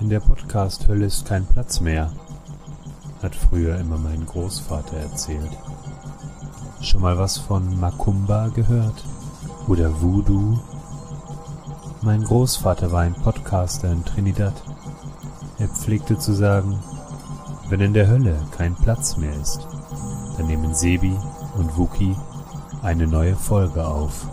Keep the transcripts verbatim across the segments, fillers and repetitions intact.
In der Podcast-Hölle ist kein Platz mehr, hat früher immer mein Großvater erzählt. Schon mal was von Macumba gehört? Oder Voodoo? Mein Großvater war ein Podcaster in Trinidad. Er pflegte zu sagen, wenn in der Hölle kein Platz mehr ist, dann nehmen Sebi und Wookie eine neue Folge auf.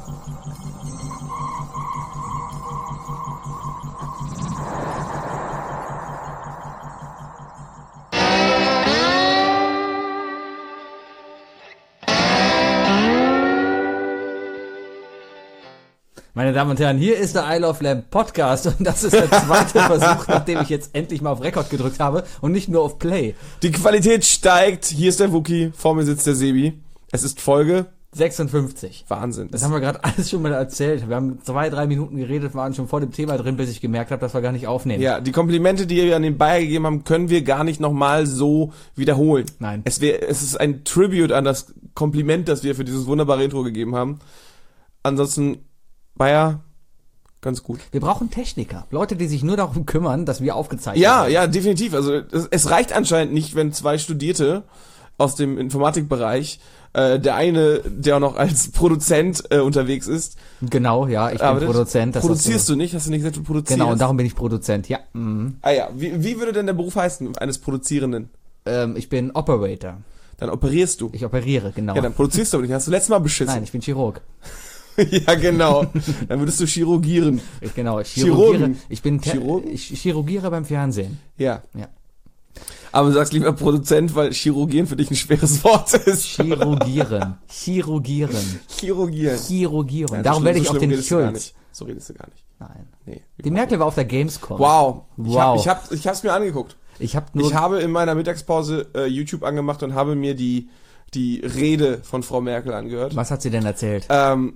Meine Damen und Herren, hier ist der I Love Lamp Podcast und das ist der zweite Versuch, nachdem ich jetzt endlich mal auf Rekord gedrückt habe und nicht nur auf Play. Die Qualität steigt. Hier ist der Wookie, vor mir sitzt der Sebi. Es ist Folge sechsundfünfzig. Wahnsinn. Das haben wir gerade alles schon mal erzählt. Wir haben zwei, drei Minuten geredet, waren schon vor dem Thema drin, bis ich gemerkt habe, dass wir gar nicht aufnehmen. Ja, die Komplimente, die wir an den Bayer gegeben haben, können wir gar nicht nochmal so wiederholen. Nein. Es, wär, es ist ein Tribute an das Kompliment, das wir für dieses wunderbare Intro gegeben haben. Ansonsten Bayer, ganz gut. Wir brauchen Techniker. Leute, die sich nur darum kümmern, dass wir aufgezeichnet Ja, werden. ja, definitiv. Also es, es reicht anscheinend nicht, wenn zwei Studierte aus dem Informatikbereich, äh, der eine, der auch noch als Produzent äh, unterwegs ist. Genau, ja, ich bin Aber das Produzent. Das produzierst du du nicht? Hast du nicht gesagt, du produzierst? Genau, und darum bin ich Produzent, ja. Mhm. Ah ja, wie, wie würde denn der Beruf heißen, eines Produzierenden? Ähm, ich bin Operator. Dann operierst du. Ich operiere, genau. Ja, dann produzierst du aber nicht. Hast du letztes Mal beschissen? Nein, ich bin Chirurg. Ja, genau. Dann würdest du chirurgieren. Ich, genau, ich Chirurgen. chirurgiere. Ich bin te- Chirurgen? ich chirurgiere beim Fernsehen. Ja. Ja. Aber du sagst lieber Produzent, weil chirurgieren für dich ein schweres Wort ist. Chirurgieren. Chirurgieren. Chirurgieren. Chirurgieren. Ja, Darum so werde ich schlimm auch den redest du gar Schulz. nicht. So redest du gar nicht. Nein. Nee. Die Merkel war auf der Gamescom. Wow. Ich Wow. hab, ich hab, ich hab's mir angeguckt. Ich habe nur Ich habe in meiner Mittagspause äh, YouTube angemacht und habe mir die, die Rede von Frau Merkel angehört. Was hat sie denn erzählt? Ähm,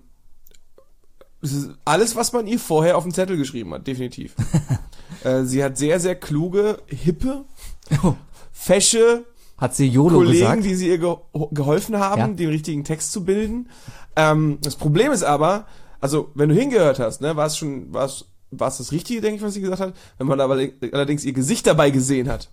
es ist alles, was man ihr vorher auf den Zettel geschrieben hat, definitiv. äh, sie hat sehr, sehr kluge, hippe, fesche Hat sie YOLO Kollegen, gesagt? die sie ihr ge geholfen haben, Ja. den richtigen Text zu bilden. Ähm, das Problem ist aber, also wenn du hingehört hast, ne, war es schon, war es, war es das Richtige, denke ich, was sie gesagt hat. Wenn man aber allerdings ihr Gesicht dabei gesehen hat,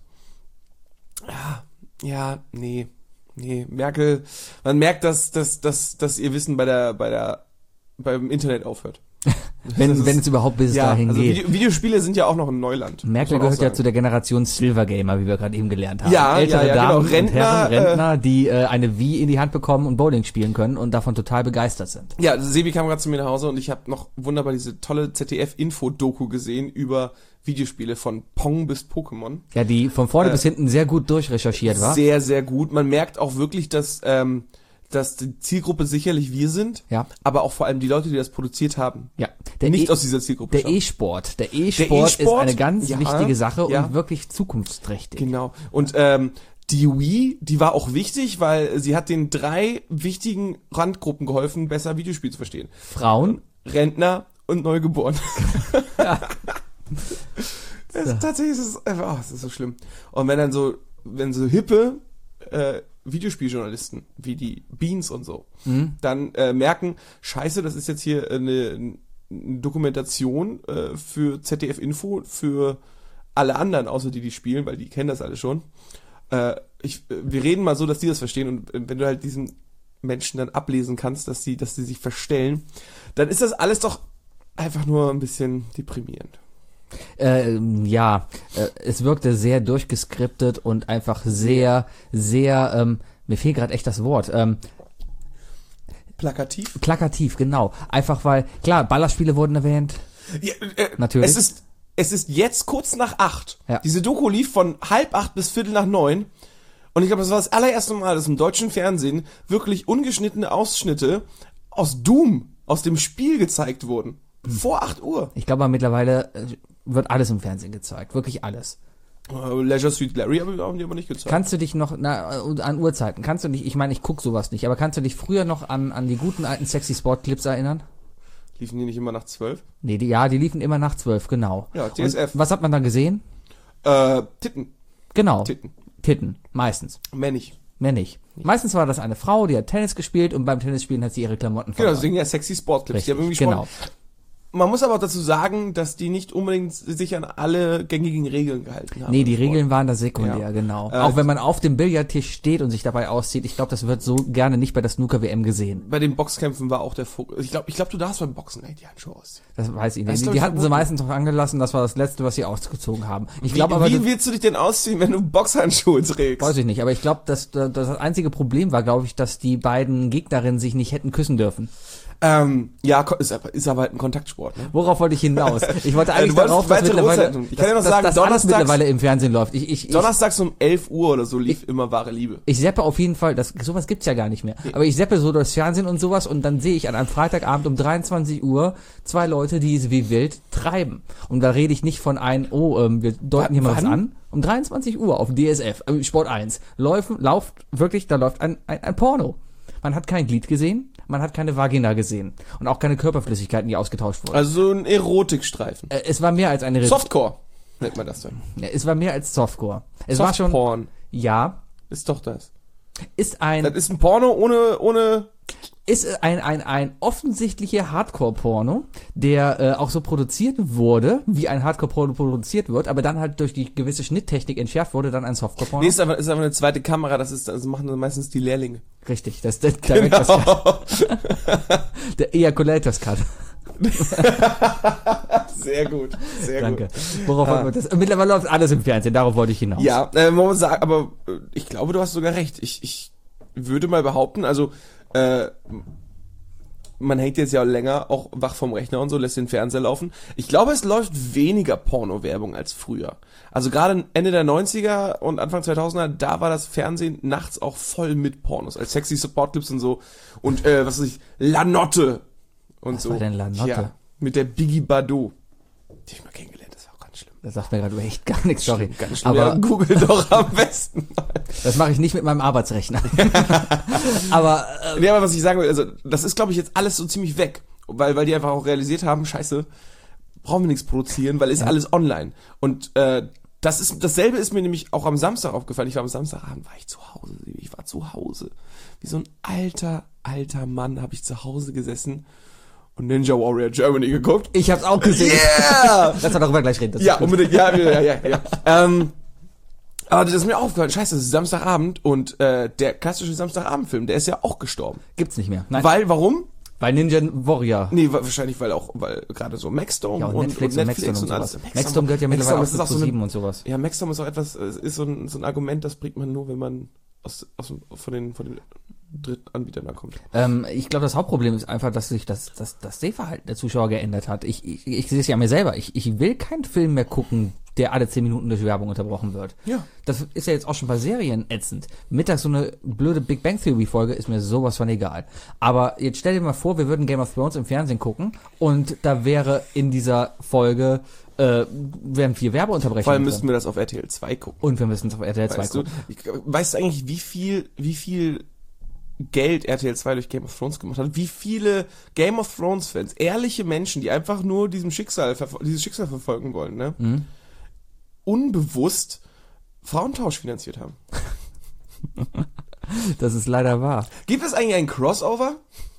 ja, ja, nee, nee, Merkel, man merkt, dass, dass, dass, dass ihr Wissen bei der, bei der, beim Internet aufhört. wenn, das ist- wenn es überhaupt bis Ja, dahin also geht. Video, Videospiele sind ja auch noch ein Neuland. Merkel muss man auch gehört ja sagen. zu der Generation Silvergamer, wie wir gerade eben gelernt haben. Ja, Ältere ja, ja, Damen genau. Rentner, und Herren, Rentner, die äh, eine Wii in die Hand bekommen und Bowling spielen können und davon total begeistert sind. Ja, Sebi kam gerade zu mir nach Hause und ich habe noch wunderbar diese tolle Z D F-Info-Doku gesehen über Videospiele von Pong bis Pokémon. Ja, die von vorne Äh, bis hinten sehr gut durchrecherchiert war. Sehr, sehr gut. Man merkt auch wirklich, dass, ähm, dass die Zielgruppe sicherlich wir sind, Ja. aber auch vor allem die Leute, die das produziert haben. Ja. Der Nicht e aus dieser Zielgruppe Der stammen. E-Sport. Der E-Sport ist E-Sport, eine ganz ja, wichtige Sache ja. und wirklich zukunftsträchtig. Genau. Und ähm, die Wii, die war auch wichtig, weil sie hat den drei wichtigen Randgruppen geholfen, besser Videospiel zu verstehen. Frauen. Rentner und Neugeboren. Ja. Es, So. Tatsächlich ist es einfach, oh, es ist so schlimm. Und wenn dann so, wenn so hippe äh, Videospieljournalisten wie die Beans und so, Mhm. dann äh, merken, scheiße, das ist jetzt hier eine, eine Dokumentation äh, für Z D F Info, für alle anderen, außer die, die spielen, weil die kennen das alle schon. Äh, ich, wir reden mal so, dass die das verstehen und äh, wenn du halt diesen Menschen dann ablesen kannst, dass die, dass die sich verstellen, dann ist das alles doch einfach nur ein bisschen deprimierend. Ähm, ja, äh, es wirkte sehr durchgeskriptet und einfach sehr, sehr, ähm, mir fehlt gerade echt das Wort, ähm, Plakativ? plakativ, genau. Einfach weil, klar, Ballerspiele wurden erwähnt. Ja, äh, Natürlich. Es ist, es ist jetzt kurz nach acht. Ja. Diese Doku lief von halb acht bis viertel nach neun. Und ich glaube, das war das allererste Mal, dass im deutschen Fernsehen wirklich ungeschnittene Ausschnitte aus Doom, aus dem Spiel gezeigt wurden. Hm. Vor acht Uhr. Ich glaube, mittlerweile äh, wird alles im Fernsehen gezeigt. Wirklich alles. Äh, Leisure Suit Larry haben die aber nicht gezeigt. Kannst du dich noch, na, äh, an Uhrzeiten, kannst du dich, ich meine, ich guck sowas nicht, aber kannst du dich früher noch an, an die guten alten Sexy Sport Clips erinnern? Liefen die nicht immer nach zwölf? Nee, die, ja, die liefen immer nach zwölf, genau. Ja, T S F. Und was hat man da gesehen? Äh, Titten. Genau. Titten. Titten, meistens. Männlich. Mehr nicht. Meistens war das eine Frau, die hat Tennis gespielt und beim Tennisspielen hat sie ihre Klamotten Genau, verloren. deswegen ja Sexy Sport Clips. Die haben irgendwie genau. Sport. Man muss aber auch dazu sagen, dass die nicht unbedingt sich an alle gängigen Regeln gehalten haben. Nee, die Regeln waren da sekundär, Ja. genau. Äh, auch wenn man auf dem Billardtisch steht und sich dabei auszieht, ich glaube, das wird so gerne nicht bei der Snooker-W M gesehen. Bei den Boxkämpfen war auch der Fokus. Ich glaube, ich glaub, du darfst beim Boxen ey, die Handschuhe ausziehen. Das weiß ich Das nicht. ist, Die, glaub die ich, hatten sie verboten. meistens noch angelassen, das war das Letzte, was sie ausgezogen haben. Ich Wie, glaube aber, wie das, willst du dich denn ausziehen, wenn du Boxhandschuhe trägst? weiß ich nicht, aber ich glaube, dass, dass das einzige Problem war, glaube ich, dass die beiden Gegnerinnen sich nicht hätten küssen dürfen. Ähm, ja, ko- ist aber, ist aber halt ein Kontaktsport, ne? Worauf wollte ich hinaus? Ich wollte eigentlich du wolltest darauf, dass weitere mittlerweile, Uhrzeit tun. Ich kann ja noch dass, sagen, dass, dass alles donnerstags- mittlerweile im Fernsehen läuft. Ich, ich, ich, Donnerstags um elf Uhr oder so lief immer wahre Liebe. ich seppe auf jeden Fall, das, sowas gibt's ja gar nicht mehr. Aber ich seppe so durchs Fernsehen und sowas und dann sehe ich an einem Freitagabend um dreiundzwanzig Uhr zwei Leute, die es wie wild treiben. Und da rede ich nicht von einem, oh, ähm, wir deuten hier mal was Wann? an. Um dreiundzwanzig Uhr auf D S F, äh, Sport eins, laufen, lauft wirklich, da läuft ein, ein, ein Porno. Man hat kein Glied gesehen, man hat keine Vagina gesehen und auch keine Körperflüssigkeiten, die ausgetauscht wurden. Also so ein Erotikstreifen. Äh, es war mehr als eine Re- Softcore nennt man das dann. Ja, es war mehr als Softcore. Es war schon, Softporn ja, ist doch das. ist ein, Das ist ein Porno ohne, ohne, ist ein, ein, ein offensichtlicher Hardcore-Porno, der äh, auch so produziert wurde, wie ein Hardcore-Porno produziert wird, aber dann halt durch die gewisse Schnitttechnik entschärft wurde, dann ein Softcore-Porno. nee, ist aber, ist aber eine zweite Kamera, das ist, das machen dann meistens die Lehrlinge. Richtig, das ist der Director's Cut. Der Ejaculators Cut. Sehr gut, sehr Danke. gut. Worauf Ah. wollten wir das? Mittlerweile läuft alles im Fernsehen, darauf wollte ich hinaus. Ja, äh, man muss sagen, aber äh, ich glaube, du hast sogar recht. Ich, ich würde mal behaupten, also äh, man hängt jetzt ja länger auch wach vom Rechner und so, lässt den Fernseher laufen. Ich glaube, es läuft weniger Porno-Werbung als früher. Also gerade Ende der neunziger und Anfang zweitausender, da war das Fernsehen nachts auch voll mit Pornos, als sexy Support-Clips und so. Und und äh, was weiß ich, Lanotte und Was so. war denn Lanotte? Ja, mit der Biggie Bardot. Die hab ich mal kennengelernt, das war auch ganz schlimm. Das sagt mir gerade echt gar nichts, sorry. Ganz schlimm. Aber Ja, Google doch am besten mal. das mache ich nicht mit meinem Arbeitsrechner. Aber äh, Nee, aber was ich sagen will, also das ist, glaube ich, jetzt alles so ziemlich weg. Weil, weil die einfach auch realisiert haben, scheiße, brauchen wir nichts produzieren, weil ist Ja. alles online. Und äh, das ist dasselbe ist mir nämlich auch am Samstag aufgefallen. Ich war am Samstagabend, war ich zu Hause. Ich war zu Hause. Wie so ein alter, alter Mann habe ich zu Hause gesessen und Ninja Warrior Germany geguckt. ich hab's auch gesehen. Yeah! Lass mal darüber gleich reden. Das Ja, ist gut. unbedingt. Ja, ja, ja, ja. ja. ähm, aber das ist mir aufgefallen. Scheiße, es ist Samstagabend und äh, der klassische Samstagabendfilm, der ist ja auch gestorben. Gibt's nicht mehr. Nein, Weil, warum? bei Ninja Warrior. Nee, wa- wahrscheinlich, weil auch, weil gerade so Maxdome Ja, und, und, Netflix und und, Netflix Maxdome und, und alles. sowas. Maxdome gehört ja mittlerweile auch das ist zu auch so eine, sieben und sowas. Ja, Maxdome ist auch etwas, es ist so ein, so ein Argument, das bringt man nur, wenn man aus, aus dem- von den, von den Drittanbietern da kommt. Ähm, ich glaube, das Hauptproblem ist einfach, dass sich das, das, das Sehverhalten der Zuschauer geändert hat. Ich, ich, ich sehe es ja mir selber. Ich, ich will keinen Film mehr gucken, der alle zehn Minuten durch Werbung unterbrochen wird. Ja. Das ist ja jetzt auch schon bei Serien ätzend. Mittags so eine blöde Big Bang Theory Folge ist mir sowas von egal. Aber jetzt stell dir mal vor, wir würden Game of Thrones im Fernsehen gucken und da wäre in dieser Folge äh, wären vier Werbeunterbrechungen Vor allem drin. müssten wir das auf R T L zwei gucken. Und wir müssen es auf R T L zwei Weißt du, gucken. ich, weißt du eigentlich, wie viel, wie viel Geld R T L zwei durch Game of Thrones gemacht hat? Wie viele Game of Thrones Fans, ehrliche Menschen, die einfach nur diesem Schicksal, verfol- dieses Schicksal verfolgen wollen, ne? Mhm. Unbewusst Frauentausch finanziert haben. Das ist leider wahr. Gibt es eigentlich einen Crossover?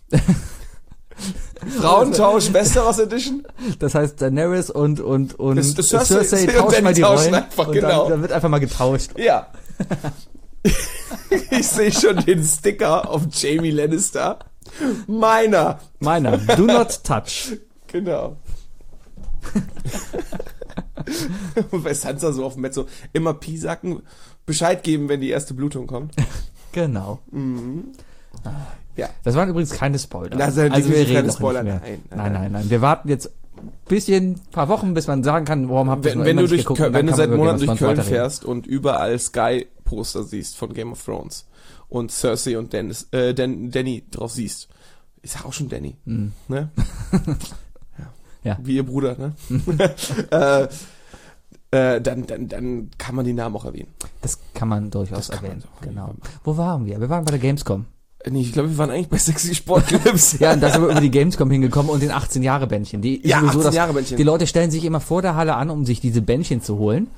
Frauentausch Westeros Edition? Das heißt, Daenerys und, und, und Das- das Cersei- Cersei und tauschen Dany mal die tauschen Rollen. einfach, und genau. dann, dann wird einfach mal getauscht. Ja. Ich sehe schon den Sticker auf Jamie Lannister. Meiner. Meiner. Do not touch. Genau. Und bei Sansa so auf dem Bett so immer piesacken, Bescheid geben, wenn die erste Blutung kommt. Genau. Ja. Das waren übrigens keine Spoiler. Das sind also wir definitiv reden keine doch Spoiler. nicht mehr. Nein, Nein, nein, nein, nein, Wir warten jetzt ein bisschen, paar Wochen, bis man sagen kann, warum habt ihr Wenn, noch wenn immer du nicht durch geguckt? Köln, und dann wenn du kann seit man über Monaten Game durch of Thrones Köln weiterreden. fährst und überall Sky-Poster siehst von Game of Thrones und Cersei und Dennis, äh, Dan, Danny drauf siehst. Ich sag auch schon Danny. Mhm. Ne? Ja. Wie ihr Bruder, ne? äh, äh, dann, dann, dann kann man die Namen auch erwähnen. Das kann man durchaus Das kann man erwähnen. so. Genau. Wo waren wir? Wir waren bei der Gamescom. Nee, ich glaube, wir waren eigentlich bei Sexy Sportclips. Ja, und da sind wir über die Gamescom hingekommen und den achtzehn-Jahre-Bändchen. Die Ja, sowieso achtzehn das- Jahre Bändchen. Die Leute stellen sich immer vor der Halle an, um sich diese Bändchen zu holen.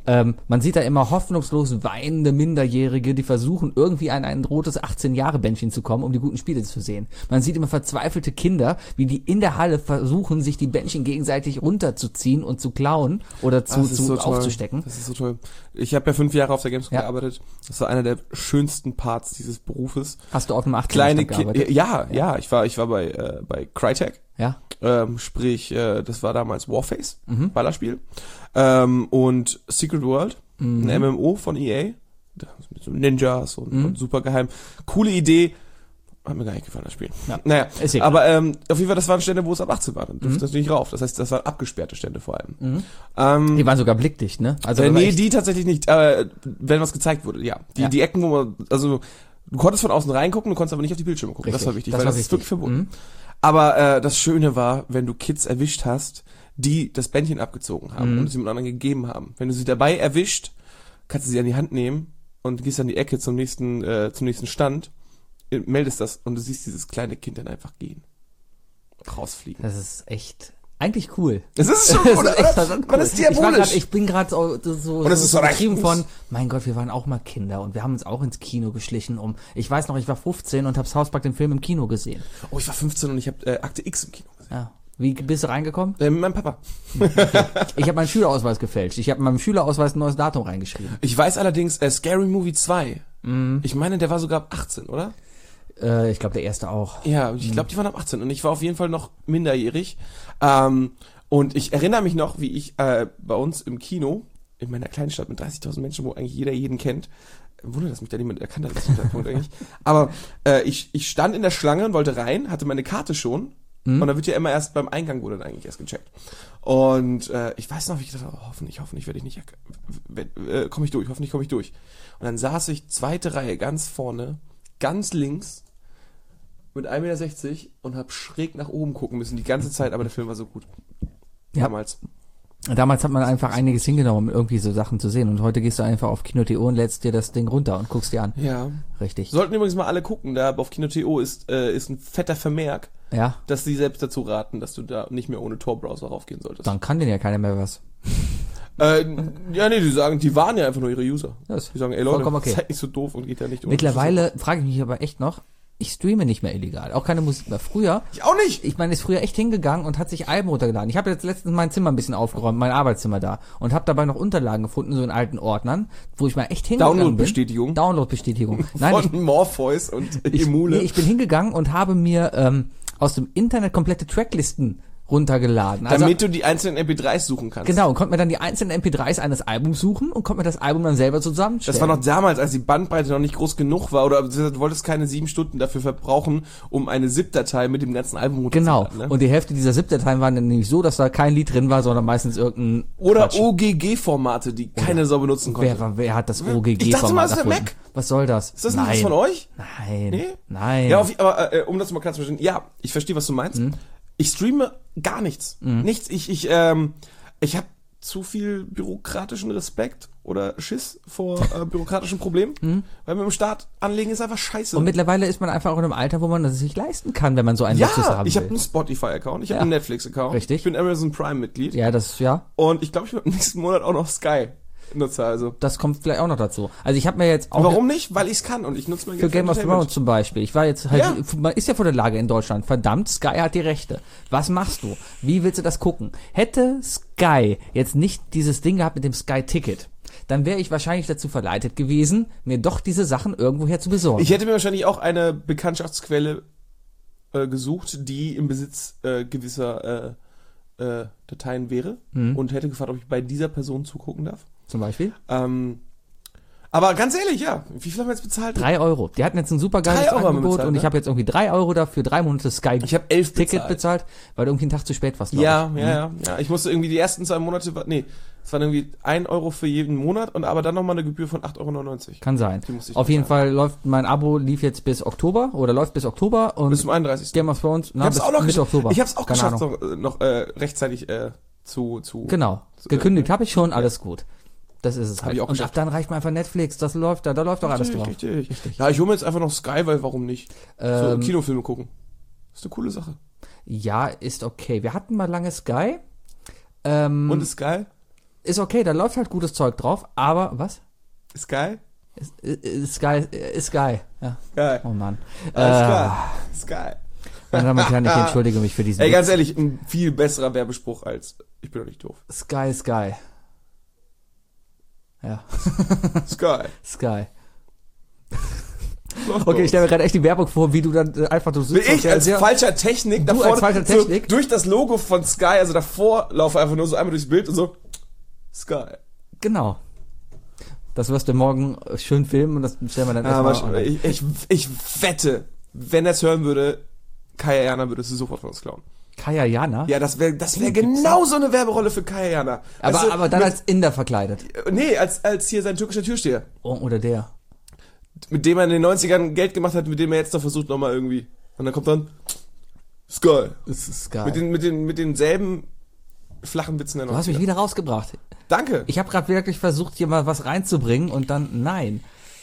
Ähm, man sieht da immer hoffnungslos weinende Minderjährige, die versuchen, irgendwie an ein rotes achtzehn-Jahre-Bändchen zu kommen, um die guten Spiele zu sehen. Man sieht immer verzweifelte Kinder, wie die in der Halle versuchen, sich die Bändchen gegenseitig runterzuziehen und zu klauen oder zu, Das ist zu so toll. aufzustecken. Das ist so toll. Ich habe ja fünf Jahre auf der Gamescom Ja. gearbeitet. Das war einer der schönsten Parts dieses Berufes. Hast du auf einem Kleine achtzehn Kinder. Ja, ja, ja, ich war, ich war bei, äh, bei Crytek. Ja. Ähm, sprich, äh, das war damals Warface, Mhm. Ballerspiel. Ähm, und Secret World, Mhm. ein M M O von E A. Das mit so Ninjas und, Mhm. und super geheim. Coole Idee. Hat mir gar nicht gefallen, das Spiel. Ja. Naja, Ist egal. aber ähm, auf jeden Fall, das waren Stände, wo es ab achtzehn war. Dann durfte Mhm. das nicht rauf. Das heißt, das waren abgesperrte Stände vor allem. Mhm. Ähm, Die waren sogar blickdicht, ne? Also äh, da war nee, echt- die tatsächlich nicht. Äh, wenn was gezeigt wurde, ja. Die, Ja. die Ecken, wo man, also du konntest von außen reingucken, du konntest aber nicht auf die Bildschirme gucken. Richtig. Das war wichtig, Das weil war das ist wichtig. wirklich verboten. Mhm. Aber äh, das Schöne war, wenn du Kids erwischt hast, die das Bändchen abgezogen haben Mhm. und es jemand anderen gegeben haben. Wenn du sie dabei erwischt, kannst du sie an die Hand nehmen und gehst an die Ecke zum nächsten, äh, zum nächsten Stand, äh, meldest das und du siehst dieses kleine Kind dann einfach gehen. Rausfliegen. Das ist echt eigentlich cool. Das ist schon Das cool, ist echt oder? verdammt Man cool. ist Ich, war diabolisch. grad, ich bin gerade so, so, Und es ist so getrieben rechtens. von, mein Gott, wir waren auch mal Kinder und wir haben uns auch ins Kino geschlichen. Um, ich weiß noch, ich war fünfzehn und habe South Park den Film im Kino gesehen. Oh, ich war fünfzehn und ich habe äh, Akte X im Kino gesehen. Ja. Wie bist du reingekommen? Äh, mit meinem Papa. Ich habe meinen Schülerausweis gefälscht. Ich habe in meinem Schülerausweis ein neues Datum reingeschrieben. Ich weiß allerdings, äh, Scary Movie zwei. Mhm. Ich meine, der war sogar ab achtzehn, oder? Äh, ich glaube, der erste auch. Ja, ich glaube, die waren ab achtzehn und ich war auf jeden Fall noch minderjährig. Ähm, und ich erinnere mich noch, wie ich äh, bei uns im Kino, in meiner kleinen Stadt mit dreißigtausend Menschen, wo eigentlich jeder jeden kennt, wundert, dass mich da niemand erkannt hat, zu dem Punkt eigentlich. Aber äh, ich, ich stand in der Schlange und wollte rein, hatte meine Karte schon. Mhm. Und dann wird ja immer erst beim Eingang wurde dann eigentlich erst gecheckt. Und äh, ich weiß noch, wie ich dachte, oh, hoffentlich, hoffentlich werde ich nicht, äh, komme ich durch, hoffentlich komme ich durch. Und dann saß ich zweite Reihe ganz vorne, ganz links, mit ein Meter sechzig und habe schräg nach oben gucken müssen die ganze Zeit, aber der Film war so gut. Ja. Damals. Damals hat man einfach einiges hingenommen, um irgendwie so Sachen zu sehen. Und heute gehst du einfach auf Kino Punkt T O und lädst dir das Ding runter und guckst dir an. Ja. Richtig. Sollten übrigens mal alle gucken, da auf Kino Punkt T O ist, äh, ist ein fetter Vermerk, Ja. dass sie selbst dazu raten, dass du da nicht mehr ohne Tor-Browser raufgehen solltest. Dann kann denen ja keiner mehr was. Äh, ja, nee, die sagen, die waren ja einfach nur ihre User. Das Die sagen, ey Leute, vollkommen okay. seid nicht so doof und geht ja nicht um. Mittlerweile frage ich mich aber echt noch, ich streame nicht mehr illegal, auch keine Musik mehr. Früher, Ich auch nicht! ich meine, ist früher echt hingegangen und hat sich Alben runtergeladen. Ich habe jetzt letztens mein Zimmer ein bisschen aufgeräumt, mein Arbeitszimmer da, und habe dabei noch Unterlagen gefunden, so in alten Ordnern, wo ich mal echt hingegangen bin. Download-Bestätigung. Download-Bestätigung. Nein, ich, Von Morpheus und ich, Emule. nee, ich bin hingegangen und habe mir ähm, aus dem Internet komplette Tracklisten runtergeladen. Also, damit du die einzelnen M P dreis suchen kannst. genau, und konnte mir dann die einzelnen M P dreis eines Albums suchen und konnte mir das Album dann selber zusammenstellen. Das war noch damals, als die Bandbreite noch nicht groß genug war, oder du wolltest keine sieben Stunden dafür verbrauchen, um eine ZIP-Datei mit dem ganzen Album Genau. runterzuladen. Ne? Und die Hälfte dieser ZIP-Dateien waren dann nämlich so, dass da kein Lied drin war, sondern meistens irgendein Oder Quatsch. O G G-Formate, die keine Sau benutzen konnte. Wer, wer hat das Ich dachte mal, O G G-Format das ist der erfunden? Mac. Was soll das? Ist das Nein. nicht was von euch? Nein. Nee? Nein. Ja, auf, aber äh, um das mal klar zu verstehen, ja, ich verstehe, was du meinst. Mhm. Ich streame gar nichts. Nichts. Ich, ich, ähm, ich habe zu viel bürokratischen Respekt oder Schiss vor äh, bürokratischen Problemen, weil mit dem Staat anlegen ist einfach scheiße. Und mittlerweile ist man einfach auch in einem Alter, wo man das sich leisten kann, wenn man so einen Luxus ja, haben ich will. habe einen Spotify-Account, ich habe Ja. einen Netflix-Account, Richtig. ich bin Amazon Prime-Mitglied Ja, das, ja. und ich glaube, ich bin im nächsten Monat auch noch Sky-Nutzer. Also. Das kommt vielleicht auch noch dazu. Also ich habe mir jetzt auch Warum nicht? Weil ich es kann und ich nutze mein für Geld Game of Entertainment. Thrones zum Beispiel. Ich war jetzt halt, Ja. man ist ja vor der Lage in Deutschland. Verdammt, Sky hat die Rechte. Was machst du? Wie willst du das gucken? Hätte Sky jetzt nicht dieses Ding gehabt mit dem Sky-Ticket, dann wäre ich wahrscheinlich dazu verleitet gewesen, mir doch diese Sachen irgendwoher zu besorgen. Ich hätte mir wahrscheinlich auch eine Bekanntschaftsquelle äh, gesucht, die im Besitz äh, gewisser äh, äh, Dateien wäre Mhm. und hätte gefragt, ob ich bei dieser Person zugucken darf. Zum Beispiel? Ähm, aber ganz ehrlich, ja, wie viel haben wir jetzt bezahlt? Drei Euro. Die hatten jetzt ein super geiles Drei Euro haben wir Angebot bezahlt, und ich ne? habe jetzt irgendwie drei Euro dafür drei Monate Sky Ich habe elf Ticket bezahlt. bezahlt, weil du irgendwie einen Tag zu spät warst, glaub Ja, ich. ja, ja, ja. Ich musste irgendwie die ersten zwei Monate, nee, es waren irgendwie ein Euro für jeden Monat und aber dann nochmal eine Gebühr von acht Euro neunundneunzig. Kann sein. Die musste ich Auf noch jeden zahlen. Fall läuft mein Abo, lief jetzt bis Oktober oder läuft bis Oktober und Bis zum einunddreißigsten Game of Thrones, Ich na, hab's bis auch noch Mitte geschafft. Oktober. Ich hab's auch Keine geschafft, Ahnung. noch, äh, noch äh, rechtzeitig äh, zu, zu. Genau. So, Gekündigt äh, habe ich schon, alles gut. Das ist es Hab halt. ich auch und geschafft. ab dann reicht mir einfach Netflix, das läuft da, da läuft doch alles Richtig, drauf. richtig. Richtig. Ja, ich hole mir jetzt einfach noch Sky, weil warum nicht? So Ähm, Kinofilme gucken. Ist eine coole Sache. ja, ist okay. Wir hatten mal lange Sky. Ähm, Und ist geil? ist okay, da läuft halt gutes Zeug drauf, aber, was? Ist geil? Ist, ist geil, ist geil, ja. Geil. Oh Mann. Alles Äh, klar. Ist geil. Meine Damen und Herren, ich entschuldige mich für diesen Ey, ganz Witz. ehrlich, ein viel besserer Werbespruch als ich bin doch nicht doof. Sky, Sky. Ja, Sky. Sky. Okay, ich stelle mir gerade echt die Werbung vor, wie du dann äh, einfach du Will ich als falscher Technik Du davor, als falscher Technik? So durch das Logo von Sky, also davor laufe einfach nur so einmal durchs Bild und so Sky. Genau. Das wirst du morgen schön filmen und das stellen wir dann Ja, erstmal aber ich, ich, ich wette, wenn er es hören würde, Kaya Jana würde es sofort von uns klauen. Kaya Jana? Ja, das wäre das wär genau so eine Werberolle für Kaya Jana. aber, Weißt du, aber dann mit, als Inder verkleidet. Nee, als, als hier sein türkischer Türsteher. Oh, oder der. Mit dem er in den neunzigern Geld gemacht hat, mit dem er jetzt noch versucht nochmal irgendwie. Und dann kommt dann Sky. Das ist geil. Mit den, mit den, mit denselben flachen Witzen der Du hast mich neunziger. wieder rausgebracht. Danke. Ich habe gerade wirklich versucht, hier mal was reinzubringen und dann nein.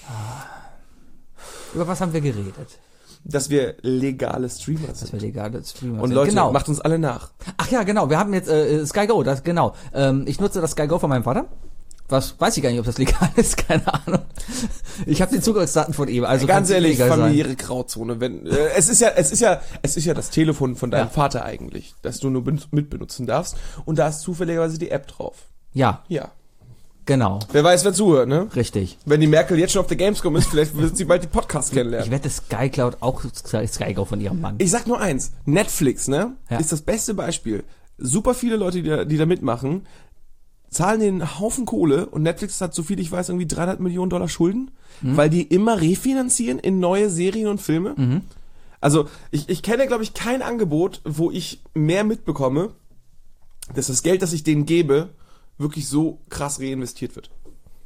Über was haben wir geredet? Dass wir legale Streamer Das sind. wir legale Streamer Und sind. Leute, genau. macht uns alle nach. Ach ja, genau. Wir haben jetzt äh, Sky Go, das genau. Ähm, ich nutze das Sky Go von meinem Vater. Was weiß ich gar nicht, ob das legal ist, keine Ahnung. Ich habe die Zugangsdaten von ihm, also Ganz kann's ehrlich, illegal sein. familiäre Grauzone. Wenn äh, es ist ja, es ist ja, es ist ja das Telefon von deinem Ja. Vater eigentlich, das du nur ben- mitbenutzen darfst. Und da ist zufälligerweise die App drauf. Ja, Ja. genau. Wer weiß, wer zuhört, ne? Richtig. Wenn die Merkel jetzt schon auf der Gamescom ist, vielleicht wird sie bald die Podcasts Ich kennenlernen. wette, Sky Cloud auch Sky, Sky Go von ihrem Mann. Ich sag nur eins, Netflix, ne, Ja. ist das beste Beispiel. Super viele Leute, die da, die da mitmachen, zahlen den einen Haufen Kohle und Netflix hat, so viel ich weiß, irgendwie dreihundert Millionen Dollar Schulden, Mhm. weil die immer refinanzieren in neue Serien und Filme. Mhm. Also ich, ich kenne, glaube ich, kein Angebot, wo ich mehr mitbekomme, dass das Geld, das ich denen gebe, wirklich so krass reinvestiert wird.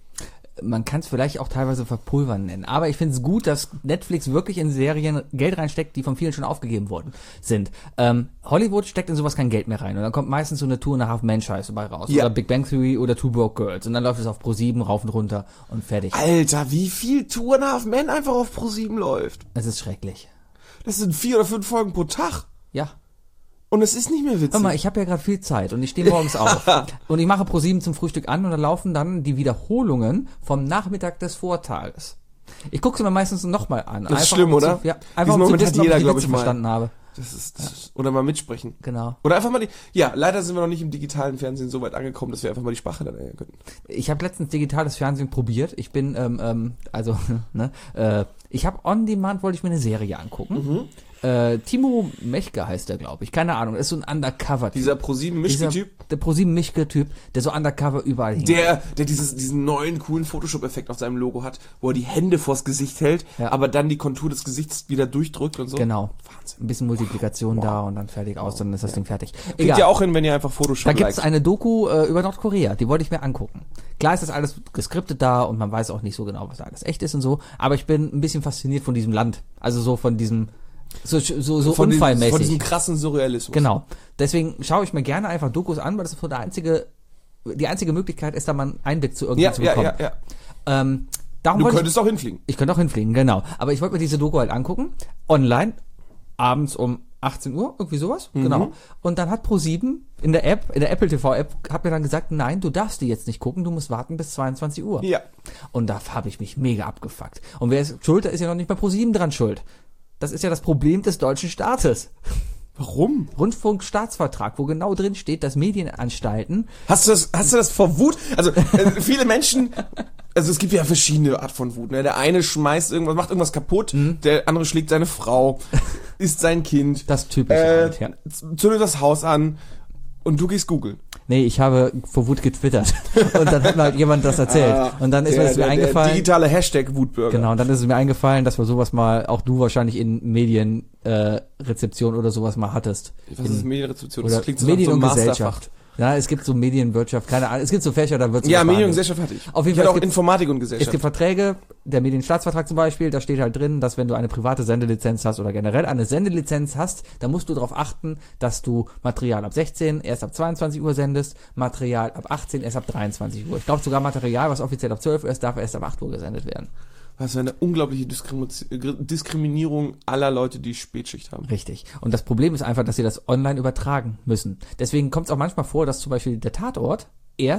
Man kann es vielleicht auch teilweise verpulvern nennen. Aber ich finde es gut, dass Netflix wirklich in Serien Geld reinsteckt, die von vielen schon aufgegeben worden sind. Ähm, Hollywood steckt in sowas kein Geld mehr rein. Und dann kommt meistens so eine Two and a Half Men Scheiße bei raus. Ja. Oder Big Bang Theory oder Two Broke Girls. Und dann läuft es auf Pro sieben rauf und runter und fertig. Alter, wie viel Two and a Half Men einfach auf Pro sieben läuft. Es ist schrecklich. Das sind vier oder fünf Folgen pro Tag. Ja. Und es ist nicht mehr witzig. Hör mal, ich habe ja gerade viel Zeit und ich stehe morgens auf. Und ich mache Pro sieben zum Frühstück an und da laufen dann die Wiederholungen vom Nachmittag des Vortages. Ich gucke sie mir meistens nochmal an. Das ist schlimm, um oder? Zu, ja, Diesen einfach um zu Moment hat wissen, ob jeder, ich die glaub Witze ich, mal. verstanden habe. Das ist, das ist, oder mal mitsprechen. Genau. Oder einfach mal die, ja, leider sind wir noch nicht im digitalen Fernsehen so weit angekommen, dass wir einfach mal die Sprache dann lernen könnten. Ich habe letztens digitales Fernsehen probiert. Ich bin, ähm, ähm, also, ne, äh, ich habe on demand, wollte ich mir eine Serie angucken. Mhm. Äh, Timo Mechke heißt der, glaube ich. Keine Ahnung. Ist so ein Undercover-Typ. Dieser Pro sieben Dieser- Mischke-Typ, Der Pro sieben Mischke-Typ, der so Undercover überall hingeht. der, der dieses, diesen neuen coolen Photoshop-Effekt auf seinem Logo hat, wo er die Hände vors Gesicht hält, Ja. aber dann die Kontur des Gesichts wieder durchdrückt und so. Genau. Wahnsinn. Ein bisschen Multiplikation da und dann fertig aus, dann ist das Ding fertig. Kriegt Egal. ihr auch hin, wenn ihr einfach Photoshop Da gibt's liked. eine Doku äh, über Nordkorea, die wollte ich mir angucken. Klar ist das alles geskriptet da und man weiß auch nicht so genau, was da alles echt ist und so, aber ich bin ein bisschen fasziniert von diesem Land. Also so von diesem, so, so, so von, diesem, unfallmäßig. von diesem krassen Surrealismus. Genau. Deswegen schaue ich mir gerne einfach Dokus an, weil das so der einzige, die einzige Möglichkeit ist, da mal einen Einblick zu irgendwie Ja, zu ja, bekommen. ja, ja. Ähm, darum Du wollte ich, könntest auch hinfliegen. ich könnte auch hinfliegen, genau. Aber ich wollte mir diese Doku halt angucken, online, abends um achtzehn Uhr, irgendwie sowas, Mhm. genau. Und dann hat Pro sieben in der App, in der Apple T V App, hat mir dann gesagt, nein, du darfst die jetzt nicht gucken, du musst warten bis zweiundzwanzig Uhr. Ja. Und da habe ich mich mega abgefuckt. Und wer ist schuld, da ist ja noch nicht bei Pro sieben dran schuld. Das ist ja das Problem des deutschen Staates. Warum? Rundfunkstaatsvertrag, wo genau drin steht, dass Medienanstalten, Hast du das, hast du das vor Wut? Also, äh, viele Menschen, also es gibt ja verschiedene Art von Wut, ne? Der eine schmeißt irgendwas, macht irgendwas kaputt, der andere schlägt seine Frau, isst sein Kind, das typische äh, halt, ja. zündet das Haus an und du gehst googeln. Nee, ich habe vor Wut getwittert. Und dann hat mir halt jemand das erzählt. Ah, und dann ist der, mir das mir der, eingefallen. Der digitale Hashtag Wutbürger. Genau, und dann ist es mir eingefallen, dass wir sowas mal, auch du wahrscheinlich in Medienrezeption äh, Rezeption oder sowas mal hattest. Was in, ist Medienrezeption? oder Das klingt so Medien nach so und einem Gesellschaft. Masterfach. Ja, es gibt so Medienwirtschaft, keine Ahnung. Es gibt so Fächer, da wird Ja, Medien und Gesellschaft hatte ich. Auf jeden ich hatte Fall, auch es gibt- Informatik und Es Gesellschaft. gibt Verträge, der Medienstaatsvertrag zum Beispiel, da steht halt drin, dass wenn du eine private Sendelizenz hast oder generell eine Sendelizenz hast, dann musst du darauf achten, dass du Material ab sechzehn erst ab zweiundzwanzig Uhr sendest, Material ab achtzehn erst ab dreiundzwanzig Uhr. Ich glaube sogar Material, was offiziell ab zwölf Uhr ist, darf erst ab acht Uhr gesendet werden. Was für eine unglaubliche Diskrimin- Diskriminierung aller Leute, die Spätschicht haben. Richtig. Und das Problem ist einfach, dass sie das online übertragen müssen. Deswegen kommt es auch manchmal vor, dass zum Beispiel der Tatort erst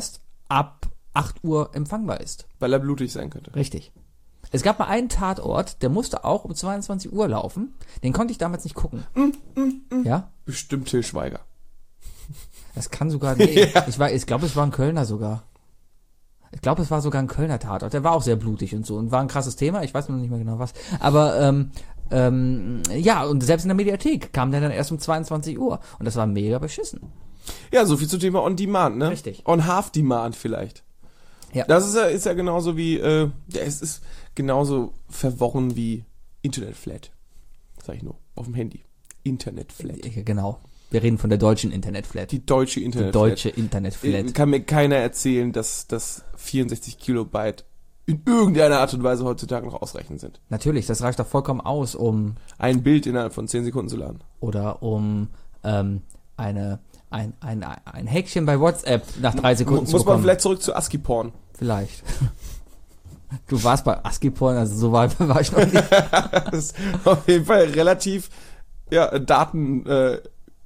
ab acht Uhr empfangbar ist. Weil er blutig sein könnte. Richtig. Es gab mal einen Tatort, der musste auch um zweiundzwanzig Uhr laufen. Den konnte ich damals nicht gucken. Mm, mm, mm. Ja? Bestimmt Til Schweiger. Das kann sogar, nee, Ja. ich, war, ich glaube, es war ein Kölner sogar. Ich glaube, es war sogar ein Kölner Tatort. Der war auch sehr blutig und so und war ein krasses Thema. Ich weiß noch nicht mehr genau was. Aber, ähm, ähm, ja, und selbst in der Mediathek kam der dann erst um zweiundzwanzig Uhr. Und das war mega beschissen. Ja, so viel zum Thema On Demand, ne? Richtig. On Half Demand vielleicht. Ja. Das ist ja, ist ja genauso wie, äh, ja, es ist genauso verworren wie Internet Flat. Sag ich nur. Auf dem Handy. Internet Flat. Ja, genau. Wir reden von der deutschen Internetflat. Die deutsche Die Internet deutsche Flat. Internetflat. Kann mir keiner erzählen, dass das vierundsechzig Kilobyte in irgendeiner Art und Weise heutzutage noch ausreichend sind. Natürlich, das reicht doch vollkommen aus, um Ein Bild innerhalb von zehn Sekunden zu laden. oder um ähm, eine ein, ein, ein Häkchen bei WhatsApp nach drei Sekunden zu Muss man bekommen. vielleicht zurück zu ASCII-Porn. Vielleicht. Du warst bei ASCII-Porn, also so weit war ich noch nicht. Das ist auf jeden Fall relativ, ja, Daten, äh,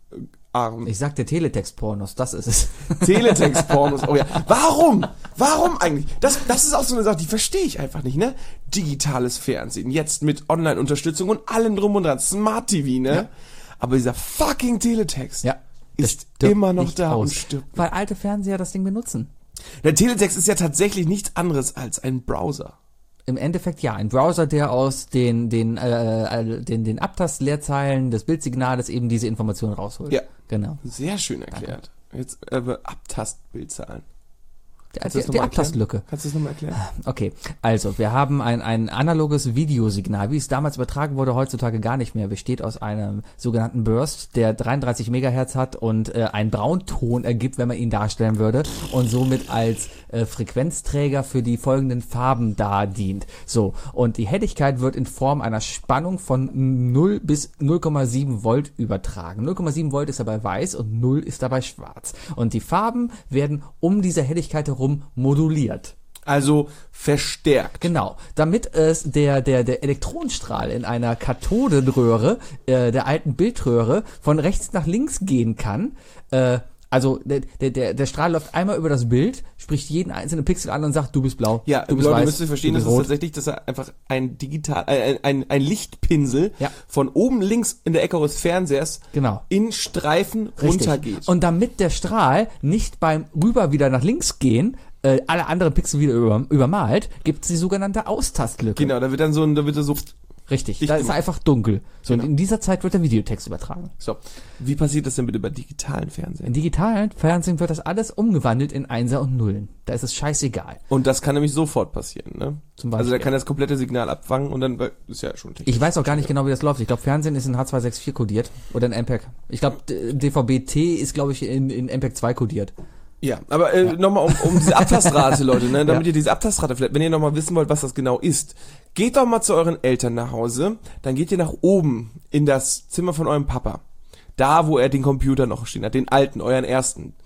arm. Ich sagte Teletext-Pornos, das ist es. Teletext-Pornos, oh ja. Warum? Warum eigentlich? Das, das ist auch so eine Sache, die verstehe ich einfach nicht, ne? Digitales Fernsehen, jetzt mit Online-Unterstützung und allem drum und dran, Smart-T V, ne? Ja. Aber dieser fucking Teletext Ja. das ist stirbt immer noch nicht da aus, und stirbt. weil alte Fernseher das Ding benutzen. Der Teletext ist ja tatsächlich nichts anderes als ein Browser. Im Endeffekt ja, ein Browser, der aus den den äh, den den Abtastleerzeilen des Bildsignales eben diese Informationen rausholt. Ja. Genau. Sehr schön erklärt. Jetzt äh, Abtastbildzahlen. Die, Kannst du das die, noch die mal erklären? Abtastlücke. Kannst du das nochmal erklären? Okay, also wir haben ein, ein analoges Videosignal, wie es damals übertragen wurde, heutzutage gar nicht mehr. Besteht aus einem sogenannten Burst, der dreiunddreißig Megahertz hat und äh, einen Braunton ergibt, wenn man ihn darstellen würde und somit als äh, Frequenzträger für die folgenden Farben da dient. So, und die Helligkeit wird in Form einer Spannung von null bis null Komma sieben Volt übertragen. null Komma sieben Volt ist dabei weiß und null ist dabei schwarz. Und die Farben werden um diese Helligkeit herum moduliert. Also verstärkt. Genau, damit es der der der Elektronenstrahl in einer Kathodenröhre äh, der alten Bildröhre von rechts nach links gehen kann. Äh, also der der der der Strahl läuft einmal über das Bild, spricht jeden einzelnen Pixel an und sagt, du bist blau, Ja, du bist Leute, weiß, müsst ihr verstehen, du das bist ist rot. tatsächlich, dass er einfach ein digital, ein, ein, ein Lichtpinsel Ja. von oben links in der Ecke eures Fernsehers Genau. in Streifen Richtig. runtergeht. Und damit der Strahl nicht beim rüber wieder nach links gehen äh, alle anderen Pixel wieder über, übermalt, gibt es die sogenannte Austastlücke. Genau, da wird dann so ein, da wird er so, Richtig, Dicht da ist gemacht. einfach dunkel. So, Genau. und in dieser Zeit wird der Videotext übertragen. so. Wie passiert das denn bitte bei digitalen Fernsehen? In digitalen Fernsehen wird das alles umgewandelt in Einser und Nullen. Da ist es scheißegal. Und das kann nämlich sofort passieren, ne? Zum Beispiel. Also der kann das komplette Signal abfangen und dann, ist ja schon technisch. Ich weiß auch gar nicht genau, wie das läuft. Ich glaube, Fernsehen ist in H zwei sechs vier kodiert oder in M P E G. Ich glaube, D V B T ist, glaube ich, in, in M P E G zwei kodiert. Ja, aber äh, nochmal um, um diese Abtastrate, Leute, ne? Damit Ja. ihr diese Abtastrate vielleicht, wenn ihr nochmal wissen wollt, was das genau ist, geht doch mal zu euren Eltern nach Hause, dann geht ihr nach oben in das Zimmer von eurem Papa. Da, wo er den Computer noch stehen hat, den alten, euren ersten.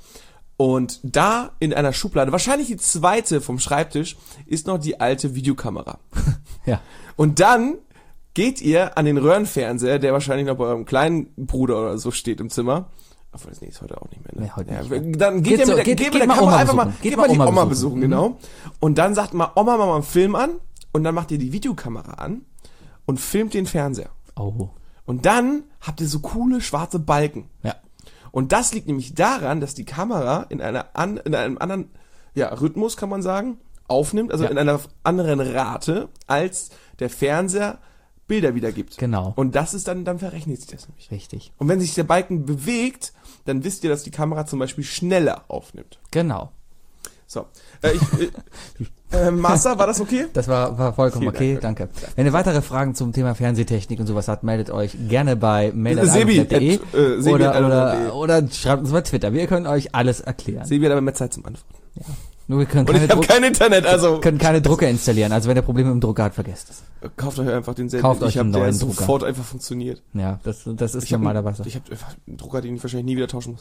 Und da in einer Schublade, wahrscheinlich die zweite vom Schreibtisch, ist noch die alte Videokamera. Ja. Und dann geht ihr an den Röhrenfernseher, der wahrscheinlich noch bei eurem kleinen Bruder oder so steht im Zimmer. Obwohl, das nee, ist heute auch nicht mehr. Ne? Nee, heute ja, nicht mehr. Dann geht, Geht ihr so- mit der, geht- geht geht mit der mal Kamera Oma einfach mal, besuchen. geht Geht mal mal die Oma Oma besuchen. besuchen, Mhm. genau. Und dann sagt mal Oma mal mal einen Film an und dann macht ihr die Videokamera an und filmt den Fernseher. Oh. Und dann habt ihr so coole schwarze Balken. Ja. Und das liegt nämlich daran, dass die Kamera in einer an, in einem anderen ja, Rhythmus, kann man sagen, aufnimmt, also Ja. in einer anderen Rate, als der Fernseher Bilder wiedergibt. Genau. Und das ist dann, dann verrechnet sich das nämlich. Richtig. Und wenn sich der Balken bewegt, dann wisst ihr, dass die Kamera zum Beispiel schneller aufnimmt. Genau. So. Äh, ich, äh, äh, Master, war das okay? Das war, war vollkommen Vielen okay, Dank. danke. Wenn ihr weitere Fragen zum Thema Fernsehtechnik und sowas habt, meldet euch gerne bei mail at Sebi, punkt de at, äh, Sebi oder, at oder, oder schreibt uns bei Twitter. Wir können euch alles erklären. Sebi hat aber mehr Zeit zum Antworten. Nur wir können Und keine, ich habe Druck, kein Internet, also können keine Drucker installieren. Also wenn ihr Probleme mit dem Drucker habt, vergesst es. kauft euch einfach denselben. Kauft euch ich hab, einen der neuen sofort einfach funktioniert. Ja, das, das ist Ich habe normalerweise. ich hab einfach einen Drucker, den ich wahrscheinlich nie wieder tauschen muss.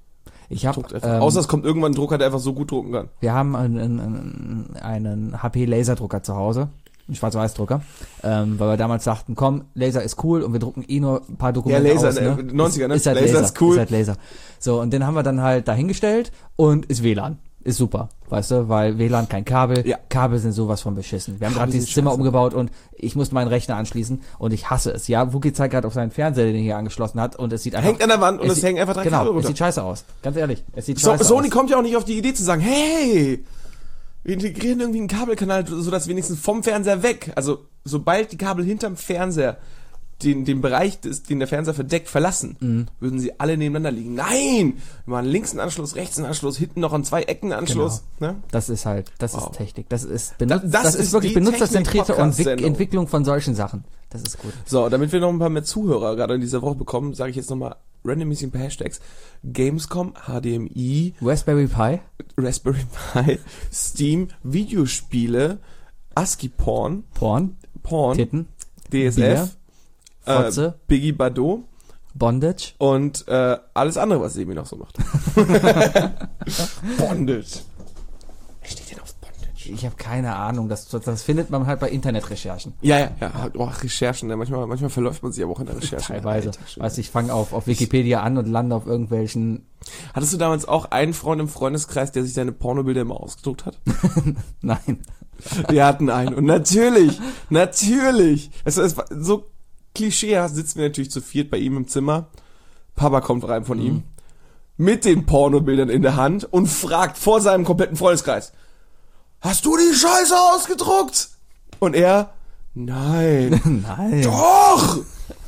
Ich habe, Druckt einfach. ähm, Außer es kommt irgendwann ein Drucker, der einfach so gut drucken kann. wir haben einen, einen, einen H P Laserdrucker zu Hause, einen Schwarz-Weiß-Drucker, ähm, weil wir damals sagten, komm, Laser ist cool und wir drucken eh nur ein paar Dokumente Ja, Laser, aus. ne? neunziger, ne? Ist halt Laser Laser, ist cool. Ist halt Laser. So, und den haben wir dann halt dahingestellt und ist W L A N. Ist super. Weißt du, weil W L A N kein Kabel, Ja. Kabel sind sowas von beschissen. Wir haben Kabel gerade dieses sind Zimmer scheiße. umgebaut und ich musste meinen Rechner anschließen und ich hasse es. Ja, Wookie zeigt gerade auf seinen Fernseher, den er hier angeschlossen hat und es sieht einfach... Hängt an der Wand und es, sieht- hängen einfach drei genau, Kabel es runter. sieht scheiße aus. Ganz ehrlich, es sieht So, scheiße Sony aus. kommt ja auch nicht auf die Idee zu sagen, hey, wir integrieren irgendwie einen Kabelkanal, sodass wenigstens vom Fernseher weg, also sobald die Kabel hinterm Fernseher den, den Bereich, des, den der Fernseher verdeckt, verlassen, Mhm. würden sie alle nebeneinander liegen. Nein! Wir machen links einen Anschluss, rechts einen Anschluss, hinten noch an zwei Ecken einen Anschluss. Ne? Das ist halt, das Wow. ist Technik. Das ist, benutzt, Das- das, das ist ist wirklich die benutzerzentrierte Entwick Technik-Podcast-Sendung. Entwicklung von solchen Sachen. Das ist gut. So, damit wir noch ein paar mehr Zuhörer gerade in dieser Woche bekommen, sage ich jetzt nochmal randommäßig ein paar Hashtags. Gamescom, H D M I, Raspberry Pi, Raspberry Pi, Steam, Videospiele, ASCII Porn, Porn, Porn, Titten, D S Bier, F, äh, Fotze, Biggie Bardot Bondage. und äh, alles andere, was Sebi noch so macht. Bondage. Wer steht denn auf Bondage? Ich habe keine Ahnung. Das, das findet man halt bei Internetrecherchen. Ja, ja, ja. Oh, Recherchen. Ne? Manchmal, manchmal verläuft man sich aber auch in der Recherche. Teilweise. Alter, schön. Weißt du, ich fange auf, auf Wikipedia an und lande auf irgendwelchen... Hattest du damals auch einen Freund im Freundeskreis, der sich seine Pornobilder immer ausgedruckt hat? Nein. Wir hatten einen. Und natürlich, natürlich. Es, es war so klischeehaft, sitzen wir natürlich zu viert bei ihm im Zimmer. Papa kommt rein von ihm. Mit den Pornobildern in der Hand und fragt vor seinem kompletten Freundeskreis: Hast du die Scheiße ausgedruckt? Und er: Nein. Nein. Doch!